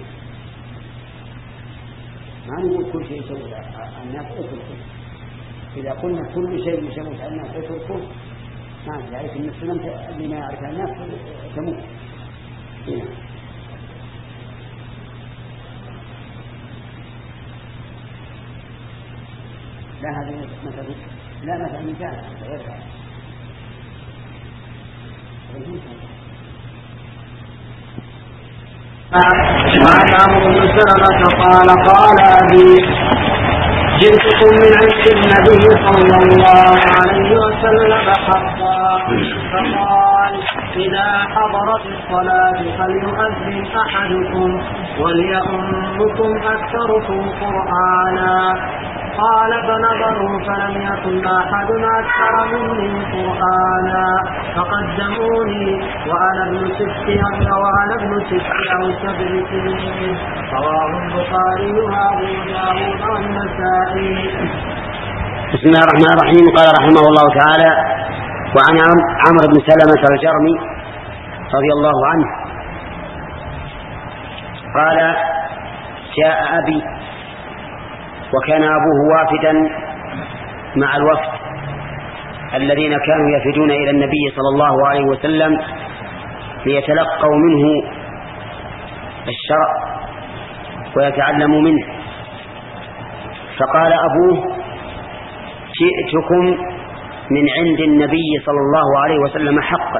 ما نقول كل شيء يسوي الناس اتركوا، إذا قلنا كل شيء يسوي الناس اتركوا ما ذلك أن السنة اللي ما يعرفها الناس تموت. لا هذه مثلا لا مثلا مثال غير هذا. وعن عمرو بن سلمة قال أبي: جئتكم من عند النبي صلى الله عليه وسلم حقا، فقال: إذا حضرت الصلاة فليؤذن أحدكم وليؤمكم أكثركم قرآنا. قال فنظروا فلم يكن أحد أكثر مني قرآنا فقدموني وأنا ابن 6 أو 7 سنين. رواه البخاري وأبو داود والنسائي. بسم الله الرحمن الرحيم. قال رحمه الله تعالى: وعن عمرو بن سلمة الجرمي رضي الله عنه قال: جاء أبي وكان أبوه وافدا مع الوفد الذين كانوا يفدون إلى النبي صلى الله عليه وسلم ليتلقوا منه الشرع ويتعلموا منه. فقال أبوه: جئتكم من عند النبي صلى الله عليه وسلم حقا.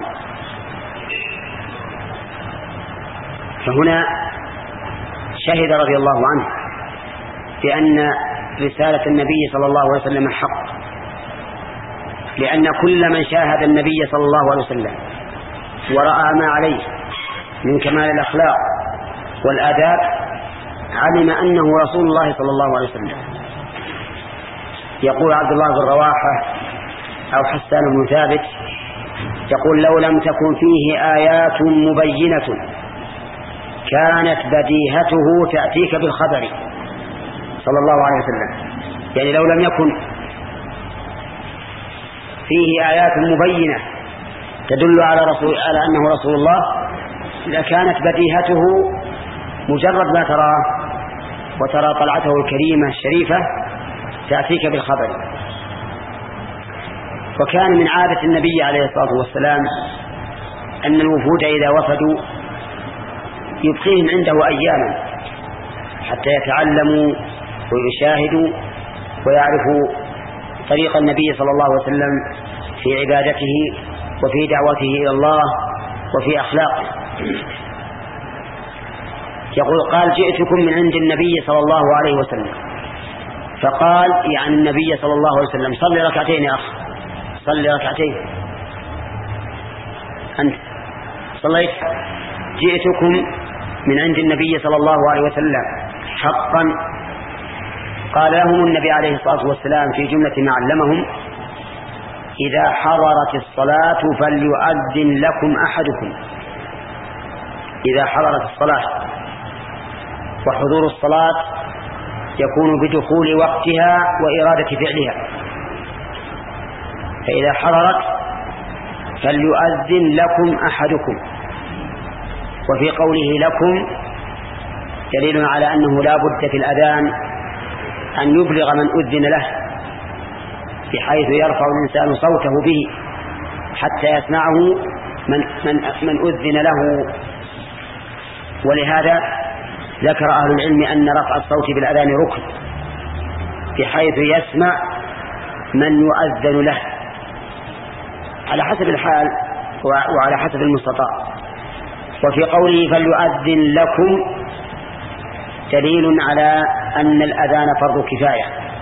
فهنا شهد رضي الله عنه بأن رسالة النبي صلى الله عليه وسلم حق، لأن كل من شاهد النبي صلى الله عليه وسلم ورأى ما عليه من كمال الأخلاق والآداب علم أنه رسول الله صلى الله عليه وسلم. يقول عبد الله بن رواحة أو حسان بن ثابت يقول: لو لم تكن فيه آيات مبينة كانت بديهته تأتيك بالخبر صلى الله عليه وسلم. يعني لو لم يكن فيه آيات مبينة تدل على أنه رسول الله لكانت بديهته مجرد ما تراه وترى طلعته الكريمة الشريفة تأتيك بالخبر. وكان من عادة النبي عليه الصلاة والسلام أن الوفود إذا وفدوا يبقيهم عنده أياما حتى يتعلموا ويشاهدوا ويعرفوا طريق النبي صلى الله عليه وسلم في عبادته وفي دعوته إلى الله وفي أخلاقه. يقول: قال: جئتكم من عند النبي صلى الله عليه وسلم. فقال يعني النبي صلى الله عليه وسلم: صلي ركعتين يا أخ، صلي ركعتين. أنت صليت. جئتكم من عند النبي صلى الله عليه وسلم حقا. قال لهم النبي عليه الصلاة والسلام في جملة ما علمهم: إذا حضرت الصلاة فليؤذن لكم أحدكم. إذا حضرت الصلاة، وحضور الصلاة يكون بدخول وقتها وإرادة فعلها. فإذا حضرت فليؤذن لكم أحدكم. وفي قوله لكم دليل على أنه لا بد في الأذان أن يبلغ من أذن له، بحيث يرفع الإنسان صوته به حتى يسمعه من أذن له. ولهذا ذكر أهل العلم أن رفع الصوت بالأذان ركن، بحيث يسمع من يؤذن له على حسب الحال وعلى حسب المستطاع. وفي قوله فليؤذن لكم دليل على أن الأذان فرض كفاية،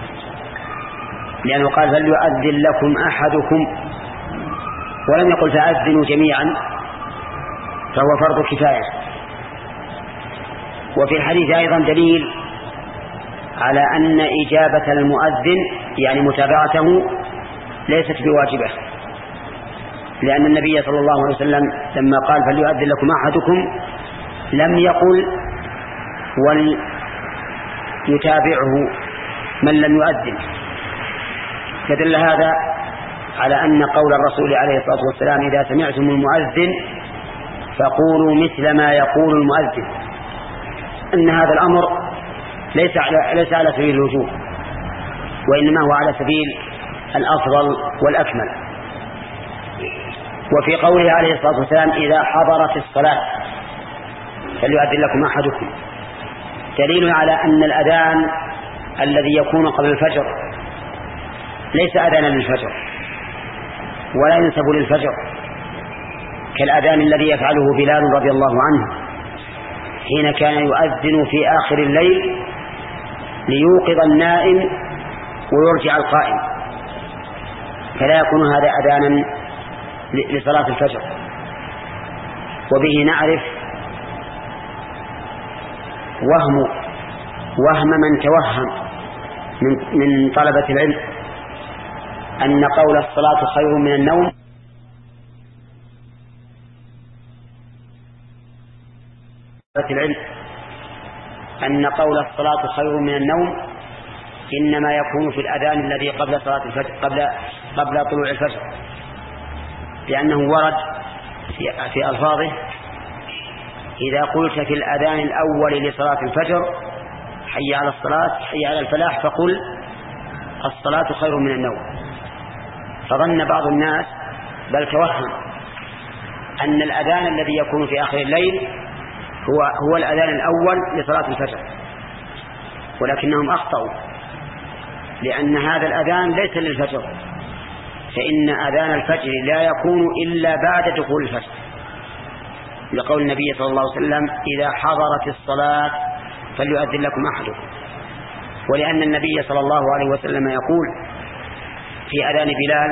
لأنه قال فليؤذن لكم أحدكم ولم يقل فأذنوا جميعا، فهو فرض كفاية. وفي الحديث أيضا دليل على أن إجابة المؤذن يعني متابعته ليست بواجبة، لأن النبي صلى الله عليه وسلم لما قال فليؤذن لكم أحدكم لم يقل وليتابعه من لم يؤذن. فدل هذا على أن قول الرسول عليه الصلاة والسلام إذا سمعتم المؤذن فقولوا مثل ما يقول المؤذن، أن هذا الأمر ليس على سبيل الوجوب، وإنما هو على سبيل الأفضل والأكمل. وفي قوله عليه الصلاة والسلام إذا حضرت الصلاة فليؤذن لكم أحدكم دليل على أن الأذان الذي يكون قبل الفجر ليس أذانا للفجر ولا ينسب للفجر، كالأذان الذي يفعله بلال رضي الله عنه حين كان يؤذن في آخر الليل ليوقظ النائم ويرجع القائم، فلا يكون هذا أذانا لصلاة الفجر. وبه نعرف وهم من توهم من طلبة العلم أن قول الصلاة خير من النوم إنما يكون في الأذان الذي قبل صلاة الفجر قبل طلوع الفجر، لأنه ورد في ألفاظه: إذا قلت في الأذان الأول لصلاة الفجر حي على الصلاة حي على الفلاح فقل الصلاة خير من النوم. فظن بعض الناس بل توهم أن الأذان الذي يكون في آخر الليل هو الأذان الأول لصلاة الفجر، ولكنهم أخطأوا، لأن هذا الأذان ليس للفجر، فإن أذان الفجر لا يكون إلا بعد دخول الفجر، لقول النبي صلى الله عليه وسلم: إذا حضرت الصلاة فليؤذن لكم أحدكم. ولأن النبي صلى الله عليه وسلم يقول في أذان بلال: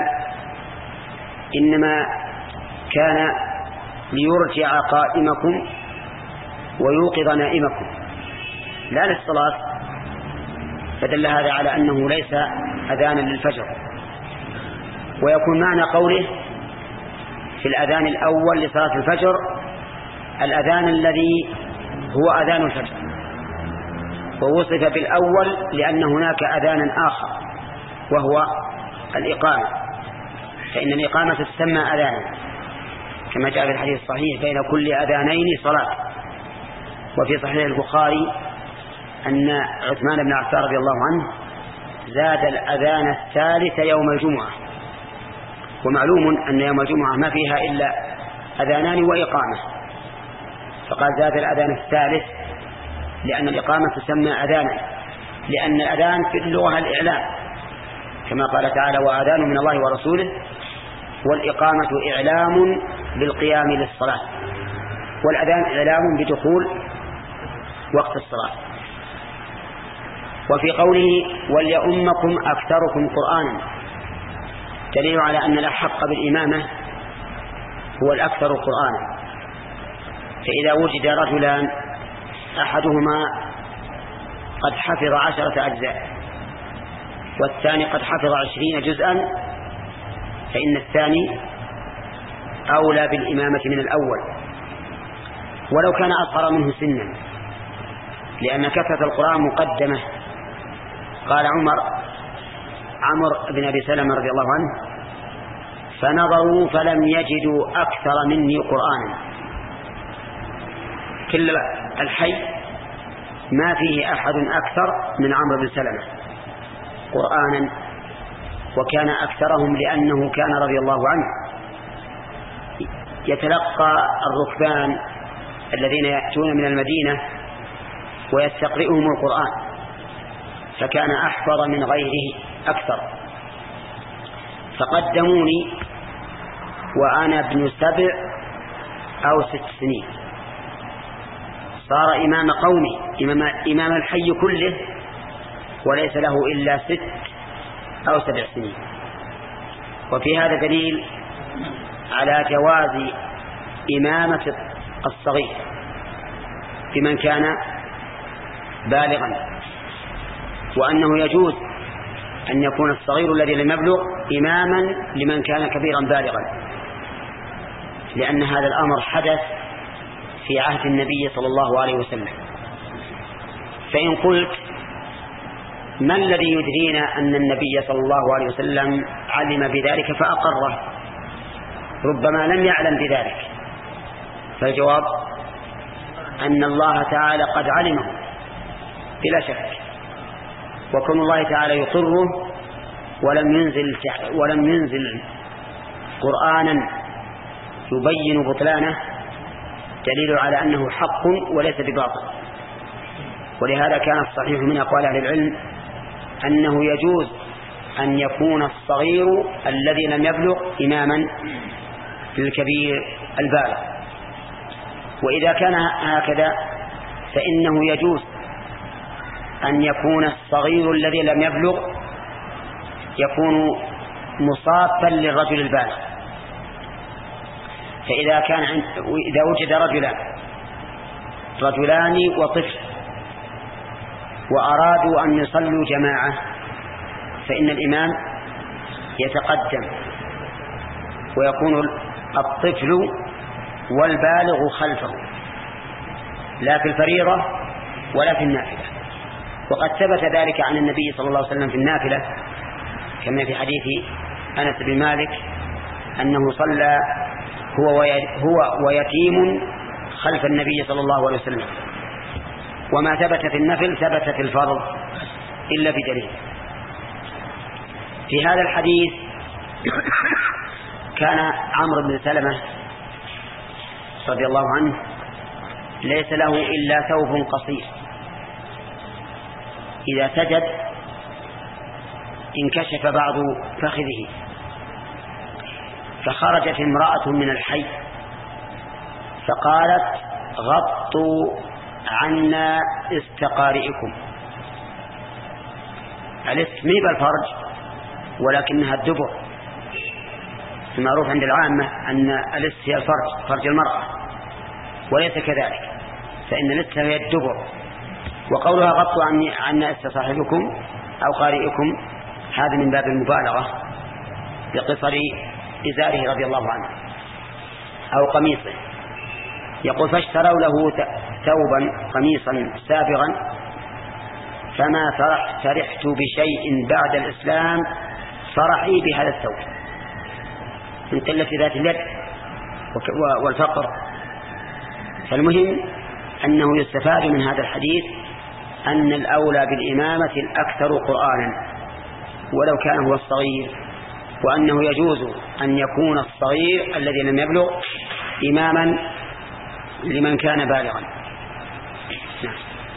إنما كان ليرجع قائمكم ويوقظ نائمكم لا للصلاة، فدل هذا على أنه ليس أذانا للفجر. ويكون معنى قوله في الأذان الأول لصلاة الفجر الأذان الذي هو أذان الفجر، ووصف بالأول لأن هناك أذانا آخر وهو الإقامة، فإن الإقامة تسمى أذانا كما جاء في الحديث الصحيح: بين كل أذانين صلاة. وفي صحيح البخاري أن عثمان بن عفان رضي الله عنه زاد الأذان الثالث يوم الجمعة، ومعلوم أن يوم الجمعة ما فيها إلا أذانان وإقامة، فقال زاد الأذان الثالث لأن الإقامة تسمى أذانا، لأن الأذان في اللغة الإعلام كما قال تعالى: وأذان من الله ورسوله، والإقامة إعلام بالقيام للصلاة، والأذان إعلام بدخول وقت الصلاة. وفي قوله: وليؤمكم أكثركم قرآنا، دليل على أن الأحق بالإمامة هو الأكثر قرآنا. فإذا وجد رجلان أحدهما قد حفظ 10 أجزاء والثاني قد حفظ 20 جزءا، فإن الثاني أولى بالإمامة من الأول ولو كان أصغر منه سنا، لأن كثرة القرآن مقدمة. قال عمرو بن أبي سلمة رضي الله عنه: فنظروا فلم يجدوا أكثر مني قرآنا. كل الحي ما فيه أحد أكثر من عمرو بن سلمة قرآنا، وكان أكثرهم لأنه كان رضي الله عنه يتلقى الركبان الذين يأتون من المدينة ويستقرئهم القرآن، فكان أحفظ من غيره أكثر. فقدموني وأنا ابن 7 أو 6 سنين، صار إمام قومي، إمام الحي كله، وليس له إلا 6 أو 7 سنين. وفي هذا دليل على جواز إمامة الصغير بمن كان بالغا، وأنه يجوز أن يكون الصغير الذي لم يبلغ إماما لمن كان كبيرا بالغا، لأن هذا الأمر حدث في عهد النبي صلى الله عليه وسلم. فإن قلت: ما الذي يدرينا أن النبي صلى الله عليه وسلم علم بذلك فأقره، ربما لم يعلم بذلك؟ فالجواب أن الله تعالى قد علمه بلا شك، وكون الله تعالى يقره ولم ينزل قرآنا يبين بطلانه دليل على أنه حق وليس بباطل. ولهذا كان الصحيح من أقوال أهل العلم أنه يجوز أن يكون الصغير الذي لم يبلغ إماما للكبير البالغ. وإذا كان هكذا فإنه يجوز أن يكون الصغير الذي لم يبلغ يكون مصافا للرجل البالغ. إذا وجد رجلان وطفل وأرادوا أن يصلوا جماعة فإن الإمام يتقدم ويكون الطفل والبالغ خلفه، لا في الفريضة ولا في النافلة. وقد ثبت ذلك عن النبي صلى الله عليه وسلم في النافلة كما في حديث أنس بن مالك أنه صلى هو ويتيم خلف النبي صلى الله عليه وسلم. وما ثبت في النفل ثبت في الفرض إلا بدليل. في هذا الحديث كان عمرو بن سلمة رضي الله عنه ليس له إلا ثوب قصير، إذا سجد انكشف بعض فخذه، فخرجت امرأة من الحي فقالت غطوا عنا استقارئكم. الاسم بالفرج ولكنها الدبر، المعروف عند العامة أن الاس هي الفرج، فرج المرأة، وليس كذلك، فإن الاس هي الدبر. وقولها غطوا عنا است صاحبكم أو قارئكم هذا من باب المبالغة بقصر إزاره رضي الله عنه أو قميصه. يقول فاشتروا له ثوبا قميصا سابغا فما فرحت بشيء بعد الإسلام فرحي بهذا الثوب، من قلة ذات اليد والفقر. فالمهم أنه يستفاد من هذا الحديث أن الأولى بالإمامة الأكثر قرآنا ولو كان هو الصغير، وأنه يجوز أن يكون الصغير الذي لم يبلغ إماما لمن كان بالغا. نعم.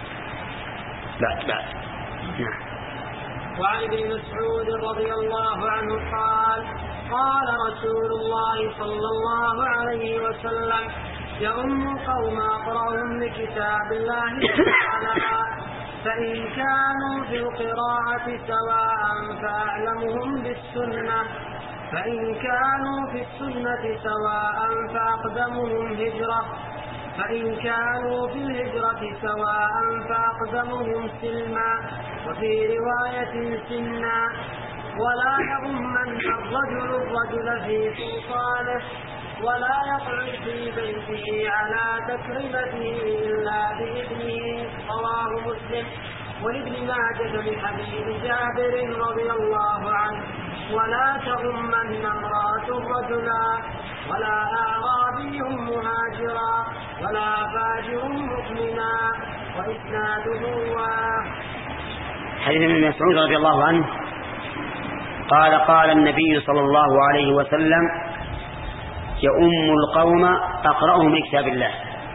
بعد نعم. وعن ابن مسعود رضي الله عنه قال قال رسول الله صلى الله عليه وسلم يؤم قوم أقرأهم لكتاب الله تعالى فإن كانوا في القراءة سواء فأعلمهم بالسنة، فإن كانوا في السنة سواء فأقدمهم هجرة، فإن كانوا في الهجرة سواء فأقدمهم سلما، وفي رواية سنا. ولا يؤمن الرجل في سلطانه ولا يقعد في بيته على تكريمته إلا بإذنه. رواه مسلم. وابن ماجه من حديث جابر رضي الله عنه ولا تؤمن امرأة رجلا ولا أعرابي مهاجرا ولا فاجر مؤمنا. وإسناده حديث ابن مسعود رضي الله عنه قال النبي صلى الله عليه وسلم يؤم القوم أقرأهم لكتاب الله.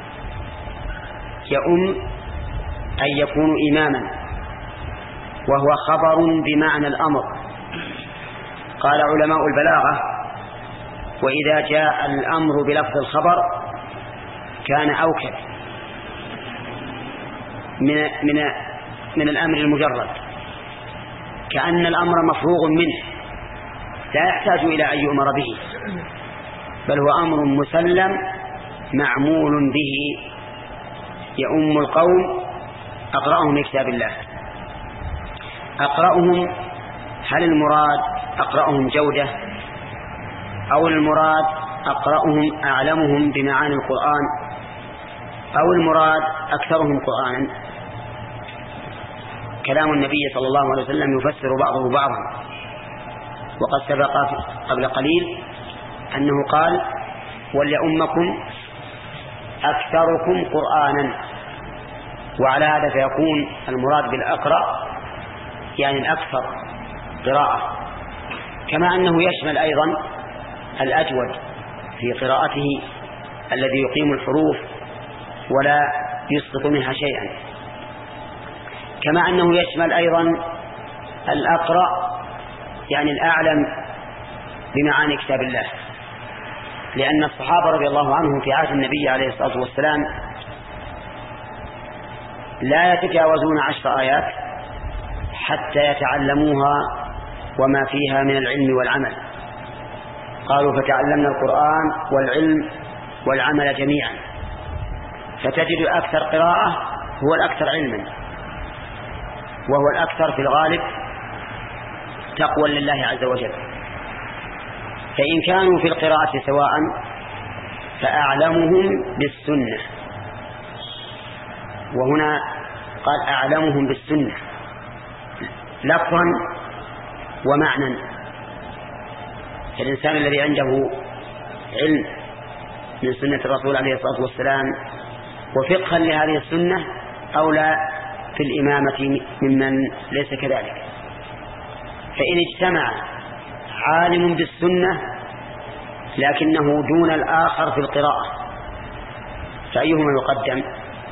يؤم أن يكون إماما، وهو خبر بمعنى الأمر. قال علماء البلاغة وإذا جاء الأمر بلفظ الخبر كان أوكد من الأمر المجرد، كأن الأمر مفروغ منه لا يحتاج إلى أن يؤمر به، بل هو أمر مسلم معمول به. يؤم القوم أقرأهم لكتاب الله. أقرأهم، هل المراد أقرأهم جودة أو المراد أقرأهم أعلمهم بمعاني القرآن أو المراد أكثرهم قرآنا؟ كلام النبي صلى الله عليه وسلم يفسر بعضه بعضا، وقد سبق قبل قليل أنه قال وليؤمكم أكثركم قرآنا، وعلى هذا فيكون المراد بالأقرأ يعني الأكثر قراءة، كما أنه يشمل أيضا الأجود في قراءته الذي يقيم الحروف ولا يسقط منها شيئا، كما أنه يشمل أيضا الأقرأ يعني الأعلم بمعاني كتاب الله، لأن الصحابة رضي الله عنهم في عهد النبي عليه الصلاة والسلام لا يتجاوزون 10 آيات حتى يتعلموها وما فيها من العلم والعمل. قالوا فتعلمنا القرآن والعلم والعمل جميعا، فتجد أكثر قراءة هو الأكثر علما، وهو الأكثر في الغالب تقوى لله عز وجل. فإن كانوا في القراءة سواء فأعلمهم بالسنة، وهنا قال أعلمهم بالسنة لفظا ومعنى. الإنسان الذي عنده علم من سنة الرسول عليه الصلاة والسلام وفقها لهذه السنة أولى في الإمامة ممن ليس كذلك. فإن اجتمع عالم بالسنة لكنه دون الآخر في القراءة فأيهما يقدم؟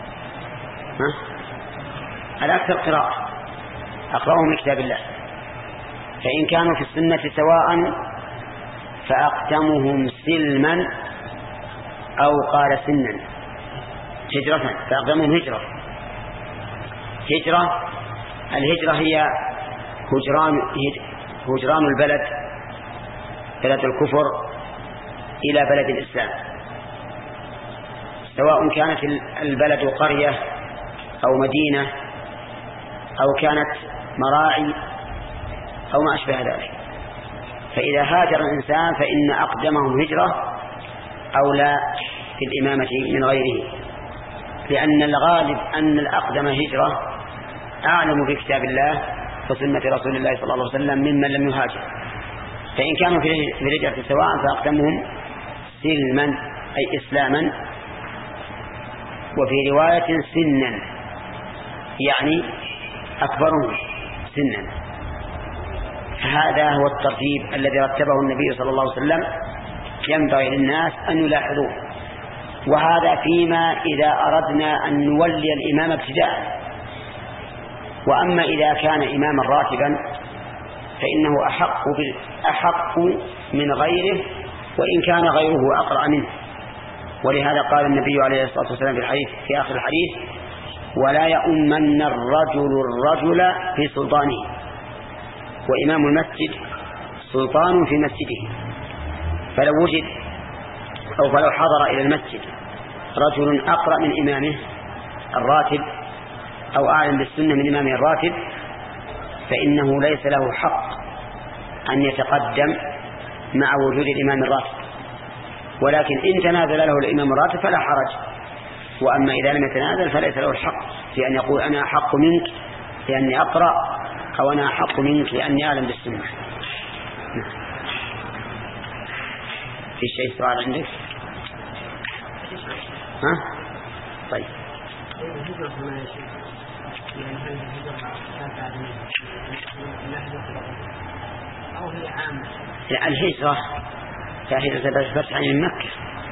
الأكثر قراءة، أقرأهم كتاب الله. فإن كانوا في السنة سواء فأقدمهم سلما أو قال سنا هجرة، فأقدمهم هجرة. الهجرة هي هجران البلد، بلد الكفر إلى بلد الإسلام، سواء كانت البلد قرية أو مدينة أو كانت مراعي أو ما أشبه ذلك. فإذا هاجر الإنسان فإن أقدمهم هجرة أولى في الإمامة من غيره، لأن الغالب أن الأقدم هجرة أعلم في كتاب الله وسنة رسول الله صلى الله عليه وسلم ممن لم يهاجر. فإن كانوا في الهجرة سواء فأقدمهم سلما أي إسلاما، وفي رواية سنا يعني أكبرهم سنا. هذا هو الترتيب الذي رتبه النبي صلى الله عليه وسلم، ينبغي للناس أن يلاحظوه. وهذا فيما إذا أردنا أن نولي الإمام ابتداء. وأما إذا كان إماما راتبا فإنه أحق من غيره وإن كان غيره أقرأ منه. ولهذا قال النبي عليه الصلاة والسلام في آخر الحديث: ولا يؤمن الرجل في سلطانه. وإمام المسجد سلطان في مسجده، فلو وجد أو فلو حضر إلى المسجد رجل أقرأ من إمامه الراتب أو أعلم بالسنة من إمامه الراتب فإنه ليس له حق أن يتقدم مع وجود الإمام الراتب. ولكن إن تنازل له الإمام الراتب فلا حرج. وأما إذا لم يتنازل فليس له الحق في أن يقول أنا أحق منك لأني أقرأ أو أنا أحق منك لأني أعلم بالسنة. في شيء سؤال عندك؟ ها؟ طيب. الهجرة بس عن مكة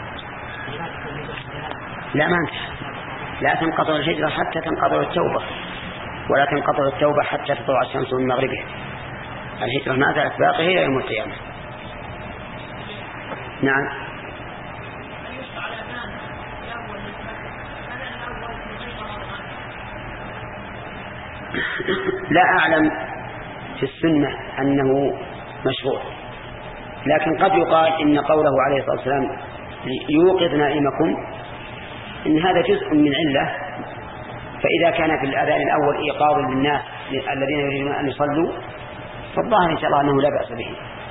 لا ما انتهى. لا تنقطع الهجرة حتى تنقطع التوبة، ولا تنقطع التوبة حتى تطلع الشمس من مغربها. الهجرة ما زالت باقية إلى يوم القيامة. نعم. لا أعلم في السنة أنه مشروع، لكن قد يقال إن قوله عليه الصلاة والسلام يوقظ نائمكم إن هذا جزء من علة. فإذا كان في الأذان الأول إيقاظ للناس الذين يريدون أن يصلوا فالظاهر إن شاء الله أنه لا بأس به.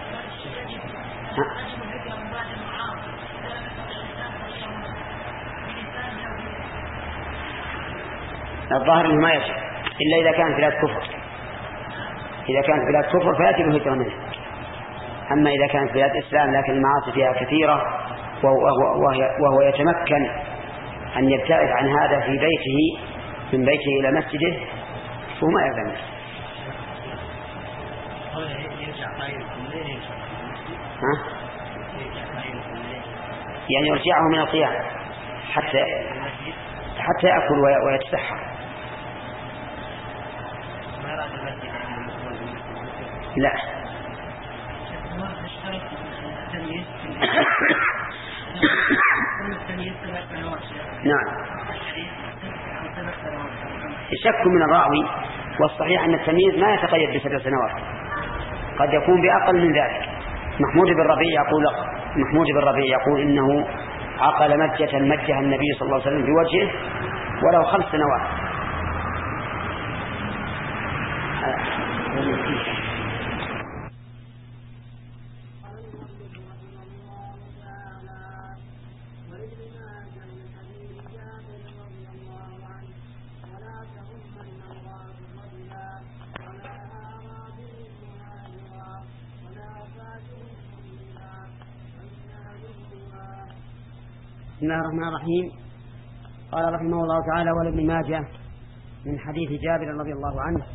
الظاهر أنه ما يجب إلا إذا كانت بلاد كفر. إذا كانت بلاد كفر فيجب الهجرة منه. أما إذا كانت بلاد إسلام لكن المعاصي فيها كثيرة وهو يتمكن أن يبتعد عن هذا في بيته من بيته إلى مسجده فهو ما يلزم. يعني يرجعه من القيام حتى يأكل ويتسحر. لا نعم يشك من الراوي، والصحيح أن التمييز ما يتقيد ب7 سنوات، قد يكون بأقل من ذلك. محمود بن ربيع يقول إنه عقل مجة مجها النبي صلى الله عليه وسلم بوجهه ولو 5 سنوات. بسم الله الرحمن الرحيم. قال رحمه الله تعالى: ولابن ماجه من حديث جابر رضي الله عنه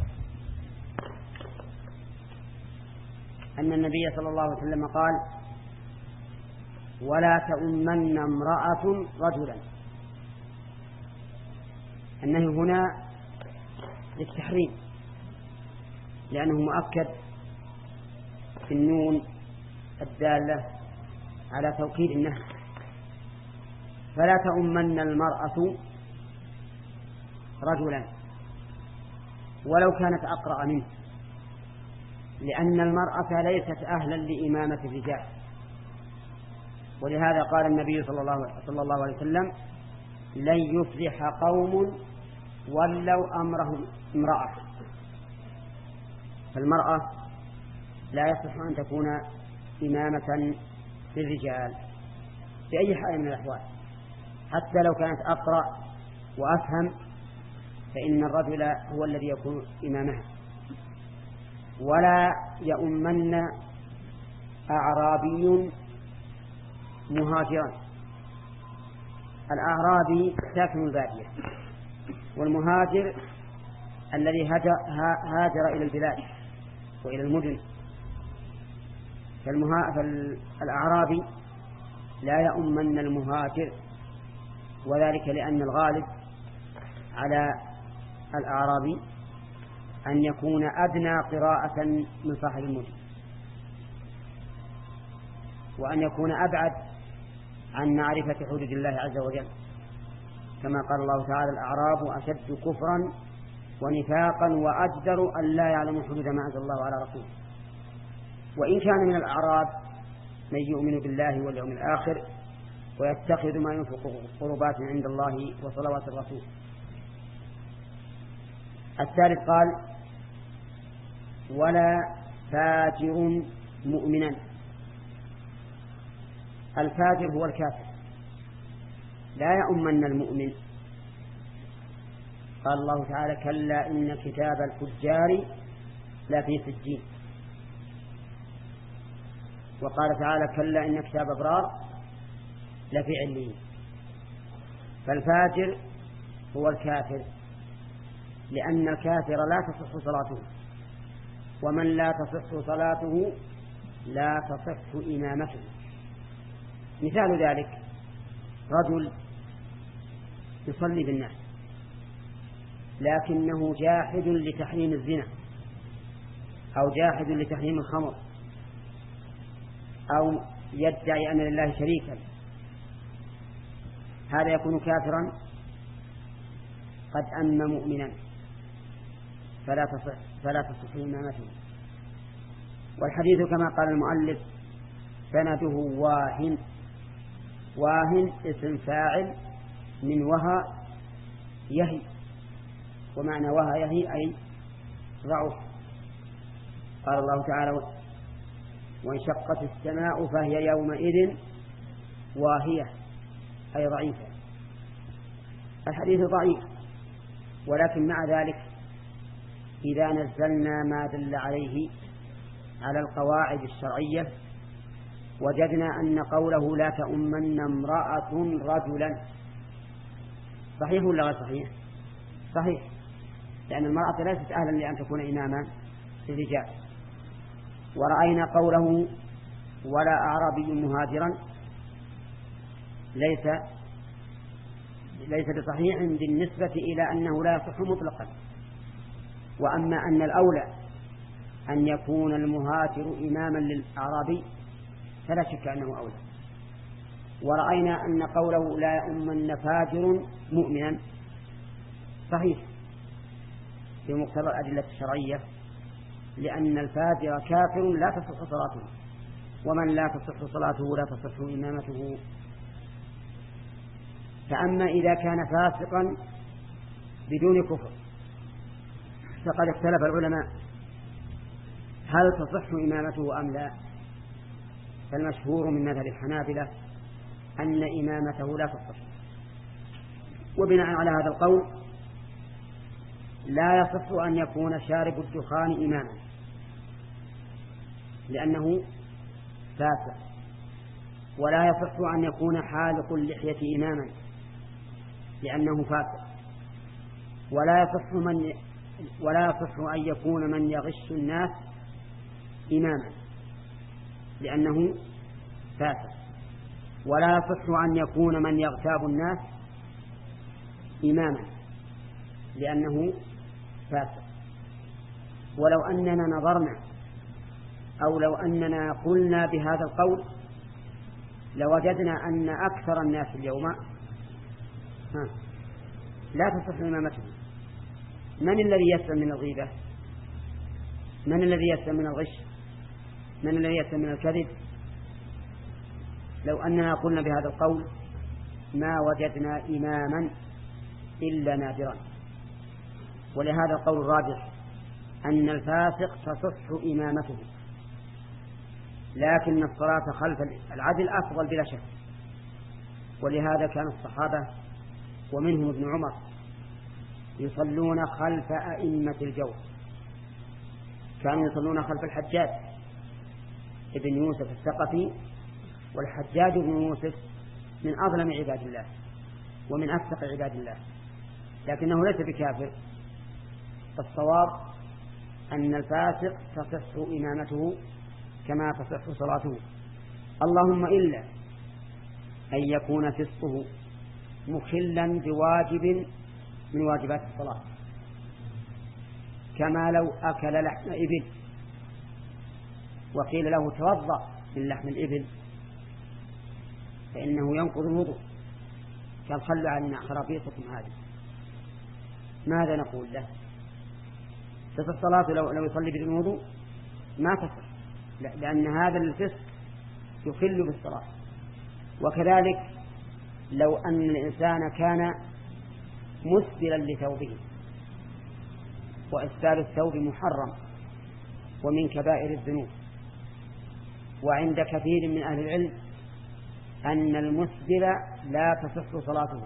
أن النبي صلى الله عليه وسلم قال: ولا تؤمن امرأة رجلا. النهي هنا للتحريم لأنه مؤكد في النون الدالة على توكيد النهي. فلا تؤمن المرأة رجلا ولو كانت أقرأ منه، لأن المرأة ليست أهلا لإمامة الرجال. ولهذا قال النبي صلى الله عليه وسلم: لن يفلح قوم ولوا أمرهم امرأة. فالمرأة لا يصح أن تكون إمامة للرجال بأي حال من الأحوال، حتى لو كانت أقرأ وأفهم، فإن الرجل هو الذي يكون إمامها. ولا يؤمن أعرابي مهاجرا. الأعرابي ساكن البادية، والمهاجر الذي هاجر إلى البلاد وإلى المدن. فالأعرابي لا يؤمن المهاجر، وذلك لأن الغالب على الأعرابي أن يكون أدنى قراءة من صاحب المدن، وأن يكون أبعد عن معرفة حدود الله عز وجل، كما قال الله تعالى: الأعراب أشد كفرا ونفاقا وأجدر أن لا يعلموا حدود ما أنزل الله على رسوله. وإن كان من الأعراب من يؤمن بالله واليوم الآخر ويتخذ ما ينفق قربات عند الله وصلوات الرسول. الثالث قال: ولا فاجر مؤمنا. الفاجر هو الكافر، لا يؤمن المؤمن. قال الله تعالى: كلا إن كتاب الفجار لفي سجين. وقال تعالى: كلا إن كتاب أبرار لفي عليين. فالفاجر هو الكافر، لأن الكافر لا تصح صلاته، ومن لا تصح صلاته لا تصح إمامته. مثال ذلك: رجل يصلي بالناس لكنه جاحد لتحريم الزنا، أو جاحد لتحريم الخمر، أو يدعي أن لله شريكا، هذا يكون كافرا قد أم مؤمنا، فلا تصح إمامته. والحديث كما قال المؤلف سنده واهن. واهن اسم فاعل من وهى يهي، ومعنى وهى يهي أي ضعف. قال الله تعالى: وانشقت السماء فهي يومئذ واهية، أي ضعيفة. الحديث ضعيف، ولكن مع ذلك إذا نزلنا ما دل عليه على القواعد الشرعية وجدنا أن قوله لا تؤمن امرأة رجلا صحيح ولا غير صحيح؟ صحيح، لأن المرأة ليست أهلا لأن تكون إماما للرجال. ورأينا قوله ولا أعرابي مهاجرا ليس بصحيح بالنسبة إلى أنه لا يصح مطلقا. وأما أن الأولى أن يكون المهاجر إماما للأعرابي فلا شك أنه أولى. ورأينا أن قوله لا يؤمن فاجر مؤمنا صحيح بمقتضى الأدلة الشرعية، لأن الفاجر كافر لا تصح صلاته، ومن لا تصح صلاته لا تصح إمامته. فأما إذا كان فاسقا بدون كفر فقد اختلف العلماء هل تصح إمامته أم لا. فالمشهور من مذهب الحنابلة أن إمامته لا تصح، وبناء على هذا القول لا يصح أن يكون شارب الدخان إماما، لأنه فاسق. ولا يصح أن يكون حالق اللحية إماما لأنه فاسق، ولا يصح أن يكون من يغش الناس إماما لأنه فاسق، ولا يصح أن يكون من يغتاب الناس إماما لأنه فاسق. ولو أننا نظرنا أو لو أننا قلنا بهذا القول لوجدنا أن أكثر الناس اليوم لا تصح إمامته. من الذي يسلم من الغيبة؟ من الذي يسلم من الغش؟ من الذي يسلم من الكذب؟ لو أننا قلنا بهذا القول ما وجدنا إماما إلا نادرا. ولهذا القول الراجح أن الفاسق تصح إمامته، لكن الصلاة خلف العدل أفضل بلا شك. ولهذا كان الصحابة ومنهم ابن عمر يصلون خلف أئمة الجور، كانوا يصلون خلف الحجاج ابن يوسف الثقفي، والحجاج بن يوسف من أظلم عباد الله ومن أفسق عباد الله، لكنه ليس بكافر. فالصواب أن الفاسق تصح إمامته كما تصح صلاته، اللهم إلا أن يكون فسقه مخلا بواجب من واجبات الصلاة، كما لو أكل لحم إبل وقيل له توضأ من لحم الإبل فإنه ينقض الوضوء، قال خلوا عنا خرابيطكم هذه، ماذا نقول له؟ تصح الصلاة لو يصلي بدون وضوء؟ ما تصح، لأن هذا الفسق يخل بالصلاة. وكذلك لو أن الإنسان كان مسبلا لثوبه، وإسبال الثوب محرم ومن كبائر الذنوب، وعند كثير من أهل العلم أن المسبل لا تصح صلاته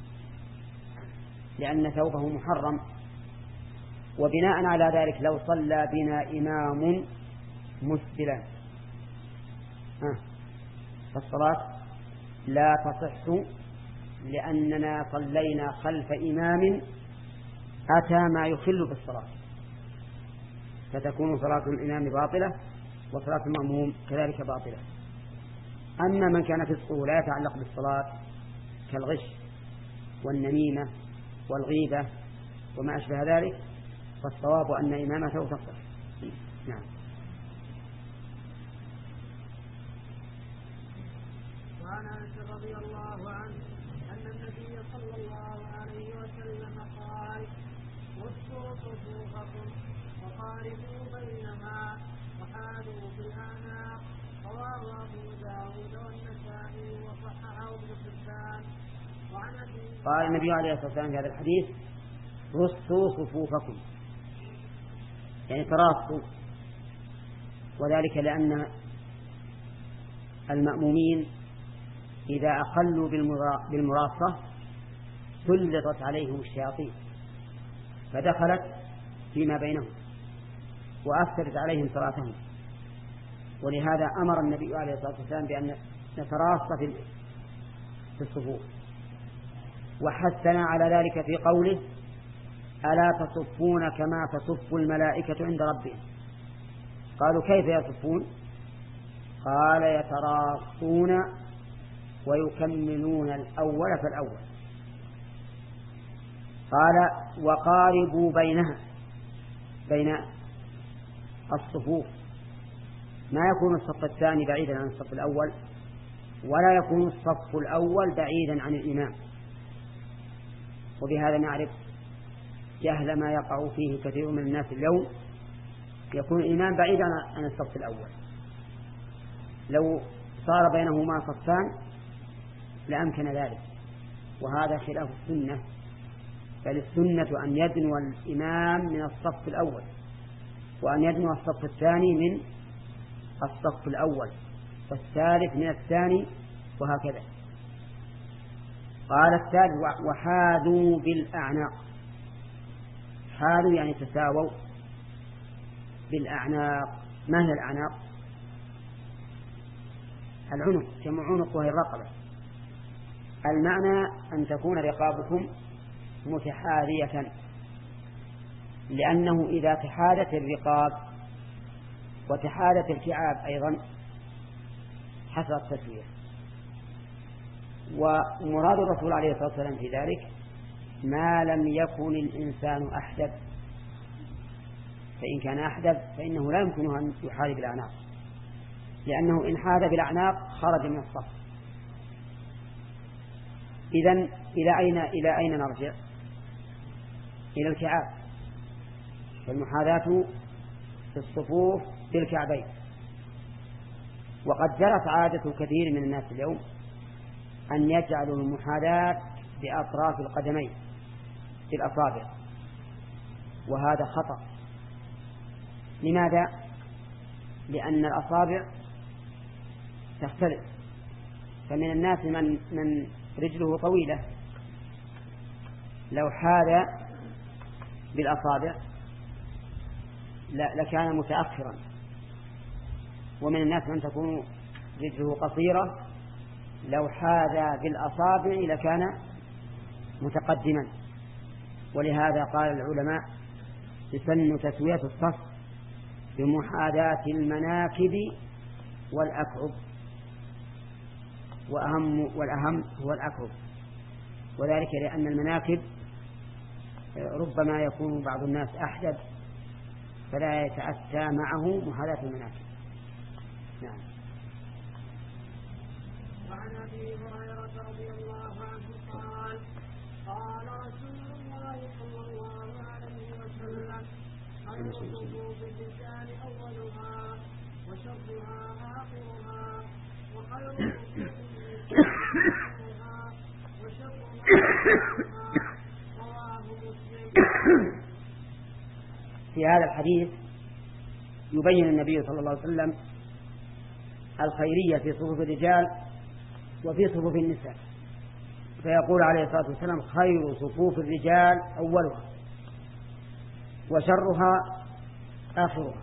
لأن ثوبه محرم، وبناء على ذلك لو صلى بنا إمام مسبلا فالصلاة لا تصح، لأننا صلينا خلف إمام أتى ما يخل بالصلاة، فتكون صلاة الإمام باطلة وصلاة المأموم كذلك باطلة. أما من كان فسقه لا يتعلق بالصلاة كالغش والنميمة والغيبة وما أشبه ذلك فالصواب أن إمامته تصح. نعم. وعن أنس رضي الله عنه أن النبي صلى الله عليه وسلم قال: وسطوا صفوفكم وقاربوا بينها وحاذوا بالأعناق، رواه أبو داود والنسائي وصححه ابن حبان. قال النبي عليه الصلاة والسلام في هذا الحديث: رصوا صفوفكم، يعني تراصوا، وذلك لأن المأمومين إذا أقلوا بالمراصة سلطت عليهم الشياطين فدخلت فيما بينهم وأفسدت عليهم صلاتهم، ولهذا أمر النبي عليه الصلاة والسلام بأن نتراص في الصفوف، وحثنا على ذلك في قوله: ألا تصفون كما تصف الملائكة عند ربهم. قالوا: كيف يصفون؟ قال: يتراصون ويكملون الأول فالأول. قال: وقاربوا بينها، بين الصفوف، ما يكون الصف الثاني بعيدا عن الصف الأول، ولا يكون الصف الأول بعيدا عن الإمام. وبهذا نعرف جهل ما يقع فيه كثير من الناس اليوم، يكون الإمام بعيدا عن الصف الأول، لو صار بينهما صفان لأمكن ذلك، وهذا خلاف السنة، بل السنة أن يدنو الإمام من الصف الأول، وأن يدنو الصف الثاني من الصف الأول، والثالث من الثاني، وهكذا. قال الثالث: وحاذوا بالأعناق. حاذوا يعني تساووا بالأعناق. ما هي الأعناق؟ العنق جمع عنق وهي الرقبة. المعنى أن تكون رقابكم متحاذية، لأنه إذا تحاذت الرقاب وتحاذت الكعاب أيضا حصل التسوية. ومراد الرسول عليه الصلاة والسلام في ذلك ما لم يكن الإنسان أحدب، فإن كان أحدب فإنه لا يمكنه أن يحاذي بالأعناق، لأنه إن حاذ بالأعناق خرج من الصف. إذن إلى أين نرجع؟ إلى الكعاب، فالمحاذاة في الصفوف بالكعبين. وقد جرت عادة كثير من الناس اليوم أن يجعلوا المحاذاة بأطراف القدمين بالأصابع، وهذا خطأ. لماذا؟ لأن الأصابع تختلف، فمن الناس من رجله طويلة لو حاذ بالأصابع لكان متأخرا، ومن الناس من تكون رجله قصيرة لو حاذ بالأصابع لكان متقدما. ولهذا قال العلماء يسن تسوية الصف بمحاذاة المناكب والأكعب، والأهم هو الأكعب، وذلك لأن المناكب ربما يكون بعض الناس أحدب فلا يتأتى معه محاذاة المناكب. نعم. وعن أبي هريرة رضي الله عنه قال قال رسول الله صلى الله عليه وسلم خير صفوف الرجال أولها وشرها آخرها وخير صفوف النساء آخرها وشرها آخرها. رواه مسلم. في هذا الحديث يبين النبي صلى الله عليه وسلم الخيرية في صفوف الرجال وفي صفوف النساء، فيقول عليه الصلاة والسلام خير صفوف الرجال أولها وشرها آخرها.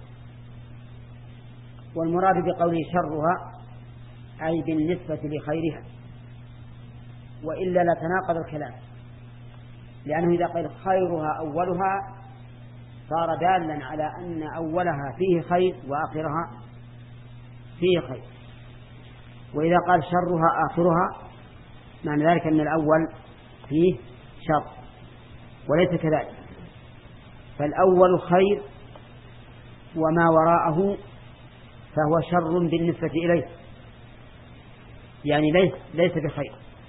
والمراد بقوله شرها أي بالنسبة لخيرها، وإلا لا تناقض الكلام، لأنه إذا قال خيرها أولها صار دالا على أن أولها فيه خير وآخرها فيه خير، وإذا قال شرها آخرها معنى ذلك أن الأول فيه شر، وليس كذلك، فالأول خير وما وراءه فهو شر بالنسبة إليه، يعني ليس بخير.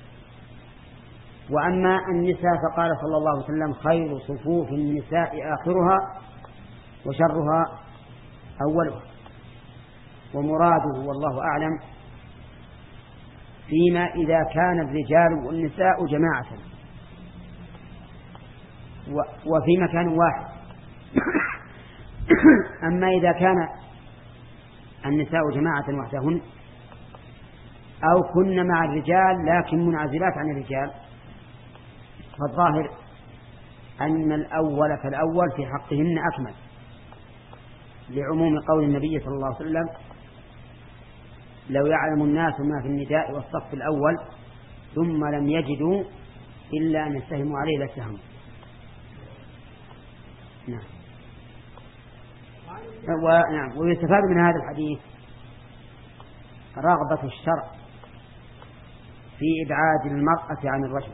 وأما النساء فقال صلى الله عليه وسلم خير صفوف النساء آخرها وشرها أولها. ومراده والله أعلم فيما إذا كان الرجال والنساء جماعة وفي مكان واحد. أما إذا كان النساء جماعة وحدهن أو كن مع الرجال لكن منعزلات عن الرجال، فالظاهر أن الأول فالأول في حقهن أكمل، لعموم قول النبي صلى الله عليه وسلم لو يعلم الناس ما في النداء والصف الأول ثم لم يجدوا إلا أن يستهموا عليه لاتهموا. نعم. ويستفاد من هذا الحديث رغبة الشرع في إبعاد المرأة عن الرجل،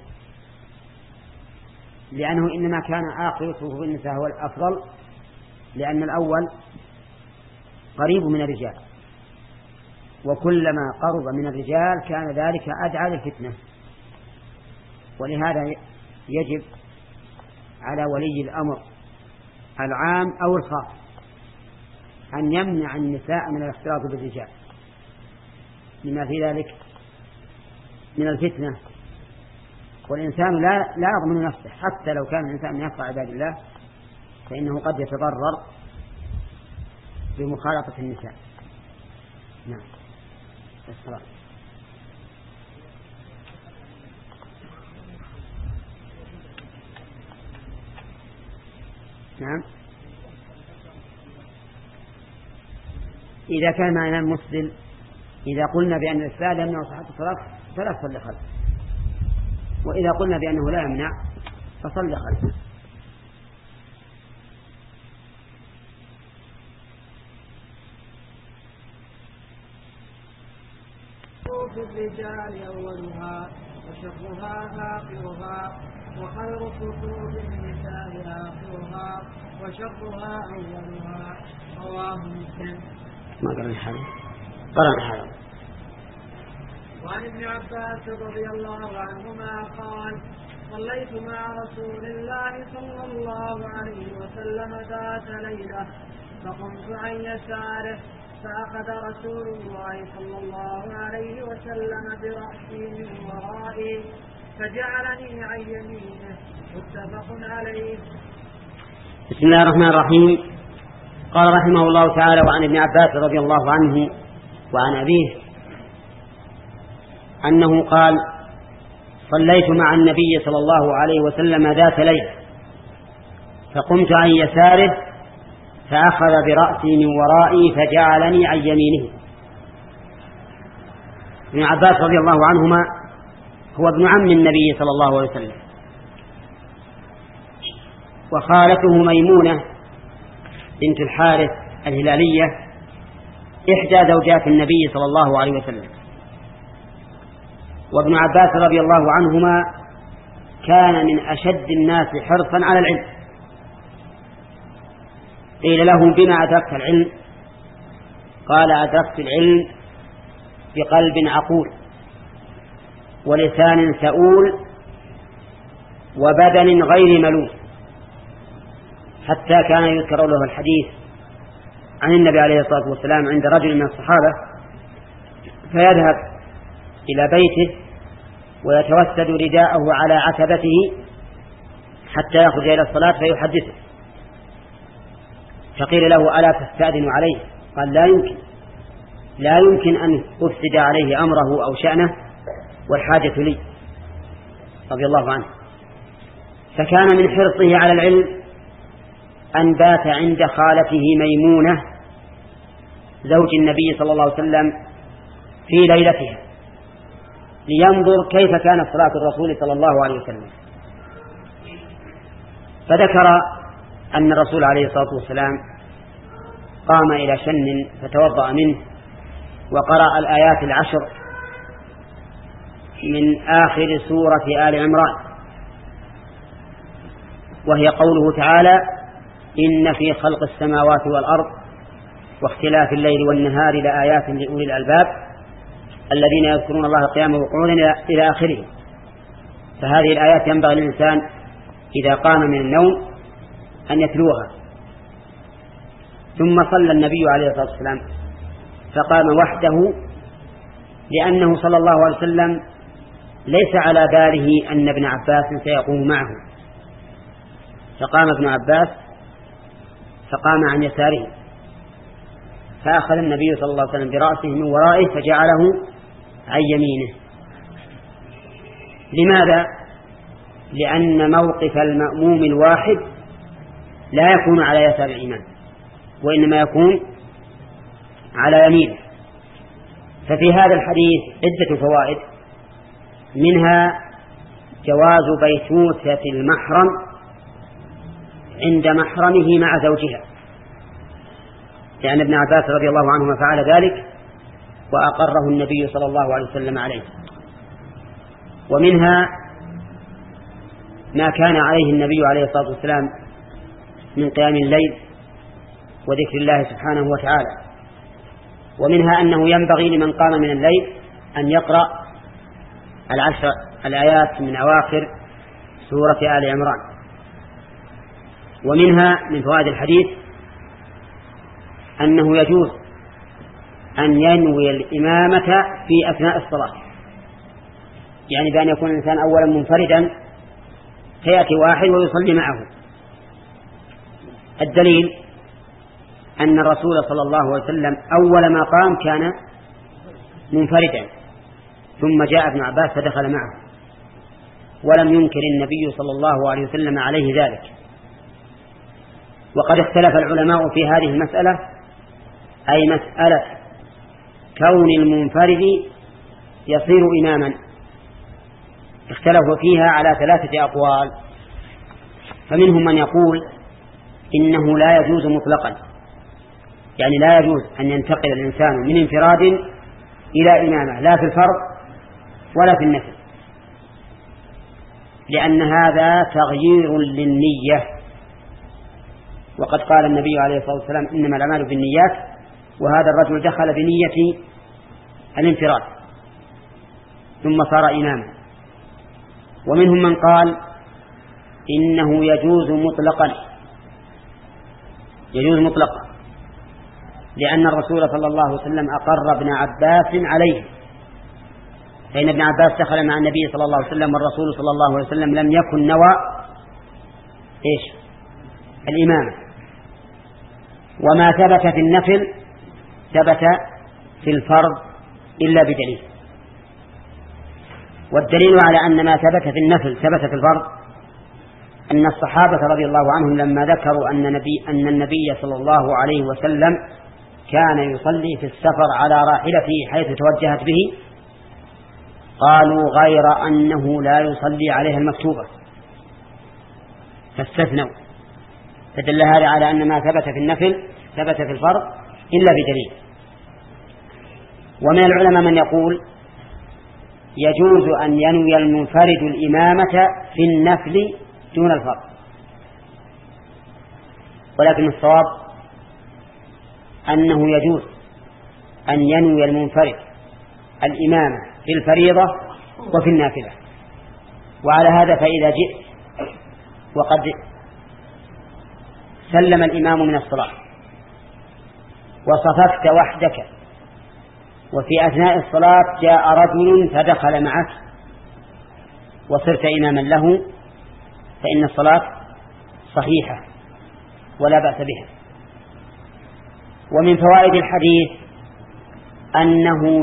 لأنه إنما كان آخر صفوف النساء هو الأفضل، لأن الأول قريب من الرجال، وكلما قرب من الرجال كان ذلك أدعى للفتنة. ولهذا يجب على ولي الأمر العام أو الخاص أن يمنع النساء من الاختلاط بالرجال لما في ذلك من الفتنة. والإنسان لا يضمن نفسه، حتى لو كان الإنسان من يقع عباد الله فإنه قد يتضرر بمخالطة النساء. نعم. الصلاة. نعم. إذا كان معنا المسلم إذا قلنا بأن الإسبال يمنع صحة الصلاة فلا تصلي خلفه، وإذا قلنا بأنه لا يمنع فصلي خلفه. في الرجال أولها وشرها آخرها، وخير صفوف النساء آخرها وشرها أولها. رواه مسلم. ما قرأنا حاله. قرأنا حاله. وعن ابن عباس رضي الله عنهما قال: صليت مع رسول الله صلى الله عليه وسلم ذات ليلة، فقمت عن يساره، فأخذ رسول الله صلى الله عليه وسلم برأسي من ورائي فجعلني عن يمينه. متفق عليه. بسم الله الرحمن الرحيم. قال رحمه الله تعالى: وعن ابن عباس رضي الله عنه وعن أبيه أنه قال: صليت مع النبي صلى الله عليه وسلم ذات ليلة، فقمت عن يساره، فأخذ برأسي من ورائي فجعلني عن يمينه. ابن عباس رضي الله عنهما هو ابن عم النبي صلى الله عليه وسلم، وخالته ميمونة بنت الحارث الهلالية إحدى زوجات النبي صلى الله عليه وسلم. وابن عباس رضي الله عنهما كان من أشد الناس حرصا على العلم. قيل له: بما أدركت العلم؟ قال: أدركت العلم بقلب عقول ولسان سؤول وبدن غير ملوث. حتى كان يذكر له الحديث عن النبي عليه الصلاة والسلام عند رجل من الصحابة فيذهب إلى بيته ويتوسد رداءه على عتبته حتى يخرج إلى الصلاة فيحدثه، فقيل له: ألا تستأذن عليه؟ قال: لا يمكن أن أفسد عليه أمره أو شأنه والحاجة لي، رضي الله عنه. فكان من حرصه على العلم أن بات عند خالته ميمونة زوج النبي صلى الله عليه وسلم في ليلتها لينظر كيف كانت صلاة الرسول صلى الله عليه وسلم. فذكر أن الرسول عليه الصلاة والسلام قام إلى شن فتوضأ منه وقرأ الآيات 10 من آخر سورة آل عمران، وهي قوله تعالى: إن في خلق السماوات والأرض واختلاف الليل والنهار لآيات لأولي الألباب الذين يذكرون الله قياما وقعودا إلى آخره. فهذه الآيات ينبغي للإنسان إذا قام من النوم أن يتلوها. ثم صلى النبي عليه الصلاة والسلام فقام وحده، لأنه صلى الله عليه وسلم ليس على باله أن ابن عباس سيقوم معه، فقام ابن عباس فقام عن يساره، فأخذ النبي صلى الله عليه وسلم برأسه من ورائه فجعله عن يمينه. لماذا؟ لأن موقف المأموم الواحد لا يكون على يسار الإمام، وإنما يكون على يمينه. ففي هذا الحديث عدة فوائد، منها جواز بيتوتة المحرم عند محرمه مع زوجها، لأن ابن عباس رضي الله عنهما فعل ذلك وأقره النبي صلى الله عليه وسلم عليه. ومنها ما كان عليه النبي عليه الصلاة والسلام من قيام الليل وذكر الله سبحانه وتعالى. ومنها أنه ينبغي لمن قام من الليل أن يقرأ 10 الآيات من أواخر سورة آل عمران. ومنها من فوائد الحديث أنه يجوز أن ينوي الإمامة في أثناء الصلاة، يعني بأن يكون الإنسان أولا منفردا فيأتي واحد ويصلي معه. الدليل أن الرسول صلى الله عليه وسلم أول ما قام كان منفردا، ثم جاء ابن عباس فدخل معه، ولم ينكر النبي صلى الله عليه وسلم عليه ذلك. وقد اختلف العلماء في هذه المسألة، أي مسألة كون المنفرد يصير إماما اختلفوا فيها على 3 أقوال. فمنهم من يقول إنه لا يجوز مطلقا، يعني لا يجوز أن ينتقل الإنسان من انفراد إلى إمامة لا في الفرض ولا في النفل، لأن هذا تغيير للنية، وقد قال النبي عليه الصلاة والسلام إنما الأعمال بالنيات، وهذا الرجل دخل بنية الانفراد ثم صار إماما. ومنهم من قال إنه يجوز مطلقا لأن الرسول صلى الله عليه وسلم أقر ابن عباس عليه، فإن ابن عباس دخل مع النبي صلى الله عليه وسلم والرسول صلى الله عليه وسلم لم يكن نوى الإمامة، وما ثبت في النفل ثبت في الفرض إلا بدليل. والدليل على أن ما ثبت في النفل ثبت في الفرض أن الصحابة رضي الله عنهم لما ذكروا أن النبي صلى الله عليه وسلم كان يصلي في السفر على راحلته حيث توجهت به، قالوا غير أنه لا يصلي عليها المكتوبة، فاستثنوا. فدل هذا على أن ما ثبت في النفل ثبت في الفرض إلا بدليل. ومن العلماء من يقول يجوز أن ينوي المنفرد الإمامة في النفل دون الفرض، ولكن الصواب أنه يجوز أن ينوي المنفرد الإمامة في الفريضة وفي النافلة. وعلى هذا فإذا جئت وقد سلم الإمام من الصلاة وصففت وحدك وفي أثناء الصلاة جاء رجل فدخل معك وصرت إماما له، فإن الصلاة صحيحة ولا بأس بها. ومن فوائد الحديث أنه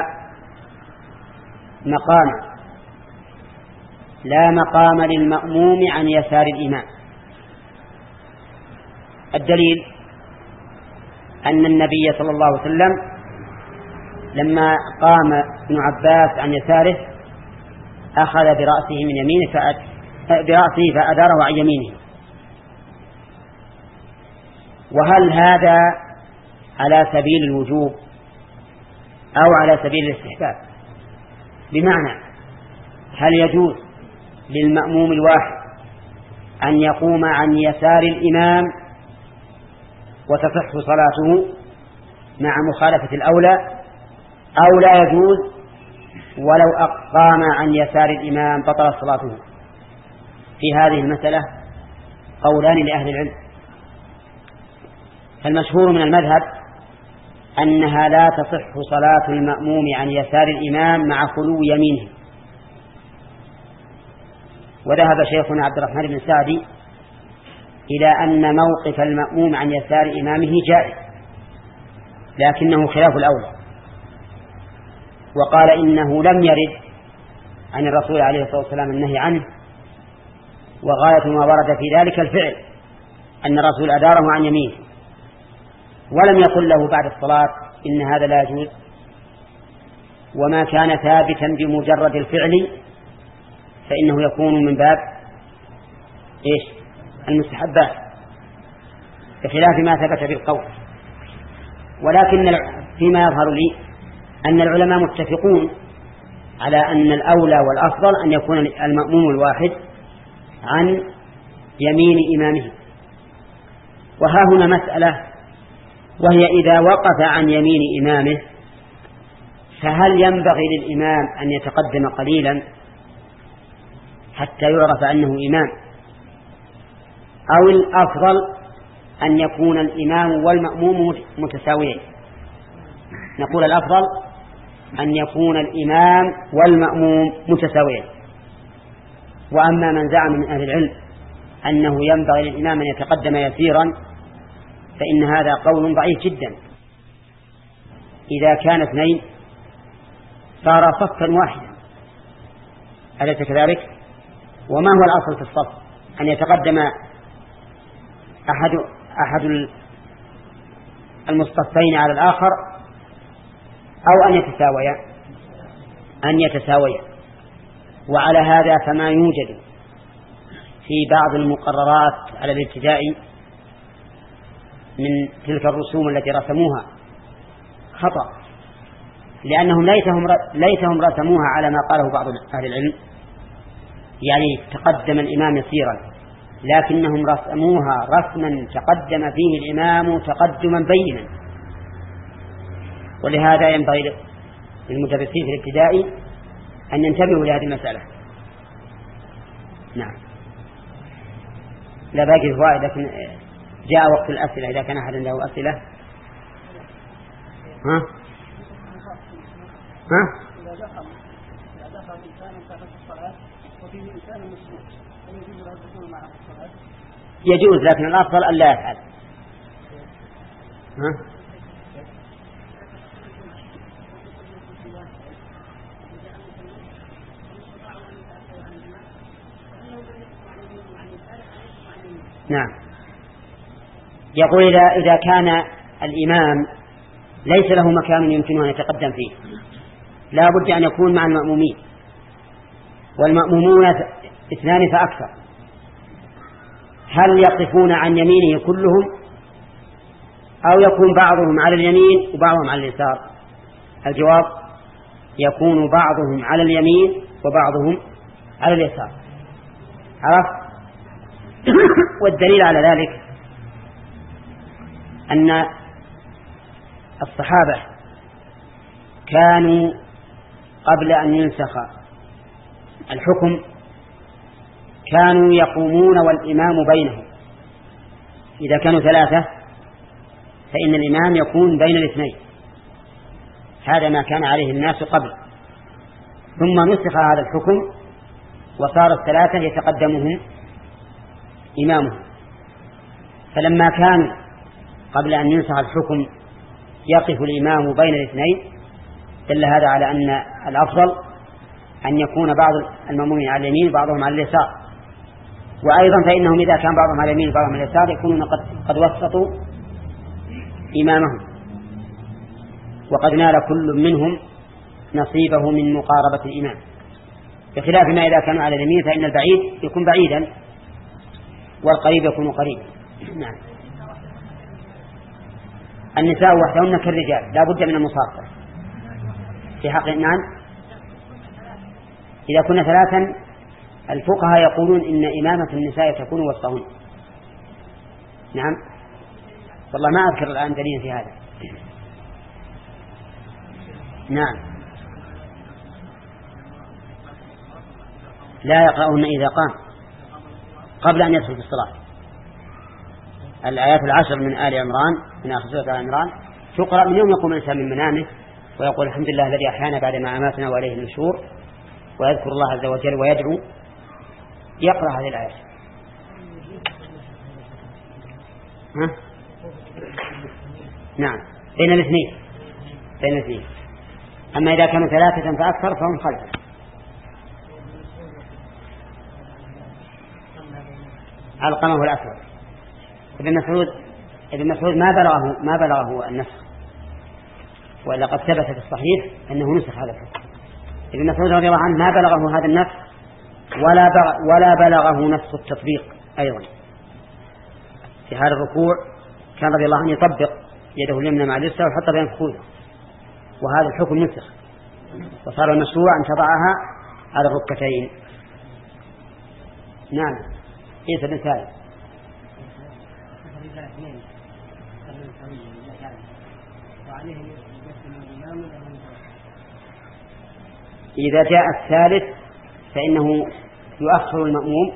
لا مقام للمأموم عن يسار الإمام. الدليل أن النبي صلى الله عليه وسلم لما قام ابن عباس عن يساره أخذ برأسه من يمينه فأداره عن يمينه. وهل هذا على سبيل الوجوب أو على سبيل الاستحباب؟ بمعنى هل يجوز للمأموم الواحد أن يقوم عن يسار الإمام وتصح صلاته مع مخالفة الأولى، أو لا يجوز ولو قام عن يسار الإمام بطلت صلاته؟ في هذه المسألة قولان لأهل العلم. فالمشهور من المذهب أنها لا تصح صلاة المأموم عن يسار الإمام مع خلو يمينه. وذهب شيخنا عبد الرحمن بن سعدي إلى أن موقف المأموم عن يسار إمامه جائز لكنه خلاف الأولى، وقال إنه لم يرد عن الرسول عليه الصلاة والسلام النهي عنه، وغاية ما ورد في ذلك الفعل أن الرسول أداره عن يمينه ولم يقل له بعد الصلاة إن هذا لا يجوز. وما كان ثابتا بمجرد الفعل فإنه يكون من باب المستحبات بخلاف ما ثبت بالقول. ولكن فيما يظهر لي أن العلماء متفقون على أن الأولى والأفضل أن يكون المأموم الواحد عن يمين إمامه. وها هنا مسألة، وهي إذا وقف عن يمين إمامه فهل ينبغي للإمام أن يتقدم قليلا حتى يعرف أنه إمام، أو الأفضل أن يكون الإمام والمأموم متساويين؟ نقول الأفضل أن يكون الإمام والمأموم متساويين. وأما من زعم من أهل العلم أنه ينبغي للإمام أن يتقدم يسيرا فإن هذا قول ضعيف جدا. إذا كان اثنين صار صفا واحدا، أليس كذلك؟ وما هو الأصل في الصف؟ أن يتقدم أحد المصطفين على الآخر أو أن يتساويا. وعلى هذا فما يوجد في بعض المقررات على الابتداء من تلك الرسوم التي رسموها خطأ، لأنهم ليتهم رسموها على ما قاله بعض أهل العلم، يعني تقدم الإمام يسيرا، لكنهم رسموها رسما تقدم فيه الإمام تقدما بينا. ولهذا ينبغي للمدرسين في الابتدائي أن ينتبهوا لهذه المسألة. نعم. لا باقي فوائد، لكن جاء وقت الأسئلة إذا كان أحد عنده أسئلة. ها؟ إذا دخل إنسان في الصلاة وفيه إنسان مسلم هل يجوز له الدخول معه في الصلاة؟ يجوز، لكن الأفضل أن لا يفعل. ها؟ نعم. يقول إذا كان الإمام ليس له مكان يمكنه أن يتقدم فيه، لا بد أن يكون مع المأمومين، والمأمومون 2 فأكثر، هل يقفون عن يمينه كلهم أو يكون بعضهم على اليمين وبعضهم على اليسار؟ الجواب: يكون بعضهم على اليمين وبعضهم على اليسار. عرفت؟ والدليل على ذلك أن الصحابة كانوا قبل أن ينسخ الحكم كانوا يقومون والإمام بينهم، إذا كانوا 3 فإن الإمام يكون بين الاثنين، هذا ما كان عليه الناس قبل، ثم نسخ هذا الحكم وصار 3 يتقدمهم إمامه. فلما كان قبل أن ينسخ الحكم يقف الإمام بين الاثنين دل هذا على أن الأفضل أن يكون بعض المأمومين على اليمين وبعضهم على اليسار. وأيضا فإنهم إذا كان بعضهم على اليمين وبعضهم على اليسار يكونون قد وسطوا إمامهم، وقد نال كل منهم نصيبه من مقاربة الإمام، بخلاف ما إذا كانوا على اليمين فإن البعيد يكون بعيدا والقريب يكون قريبا. نعم. النساء وحدهن كالرجال، لا بد من المصافحة في حق. نعم. إذا كنا 3 الفقهاء يقولون إن إمامة النساء تكون وسطهن. نعم. والله ما أذكر الآن دليل في هذا. نعم. لا يقرأهن إذا قام قبل أن يدخل في الصلاة. الآيات 10 من آل عمران، من آخر سورة آل عمران، تقرأ من يوم يقوم الإنسان من منامه ويقول الحمد لله الذي أحيانا بعد ما أماتنا وإليه النشور، ويذكر الله عز وجل ويدعو، يقرأ هذه الآيات. ها؟ نعم. بين الاثنين. أما إذا كانوا 3 فأكثر فهم خلفه. علقمه الأسود. ابن مسعود ما بلغه النسخ، وإلا قد ثبت في الصحيح أنه نسخ هذا الحكم. ابن مسعود رضي الله عنه ما بلغه هذا النسخ ولا بلغه نسخ التطبيق أيضا. في هذا الركوع كان رضي الله عنه يطبق يده اليمنى مع اليسرى ويحط بين فخذه، وهذا الحكم نسخ، وصار المشروع أن تضعها على الركبتين. نعم. عيسى بن سالم. إذا جاء الثالث فإنه يؤخر المأموم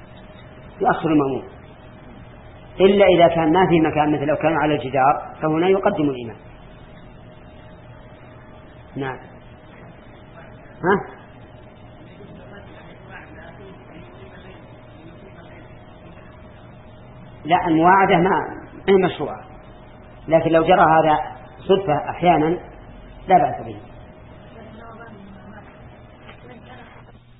إلا إذا كان ما في مكان، مثل لو كانوا على الجدار فهنا يقدم الإمام. نعم. ها؟ لا، المواعدة ما هي مشروعة، لكن لو جرى هذا صدفة أحيانا لا بأس به.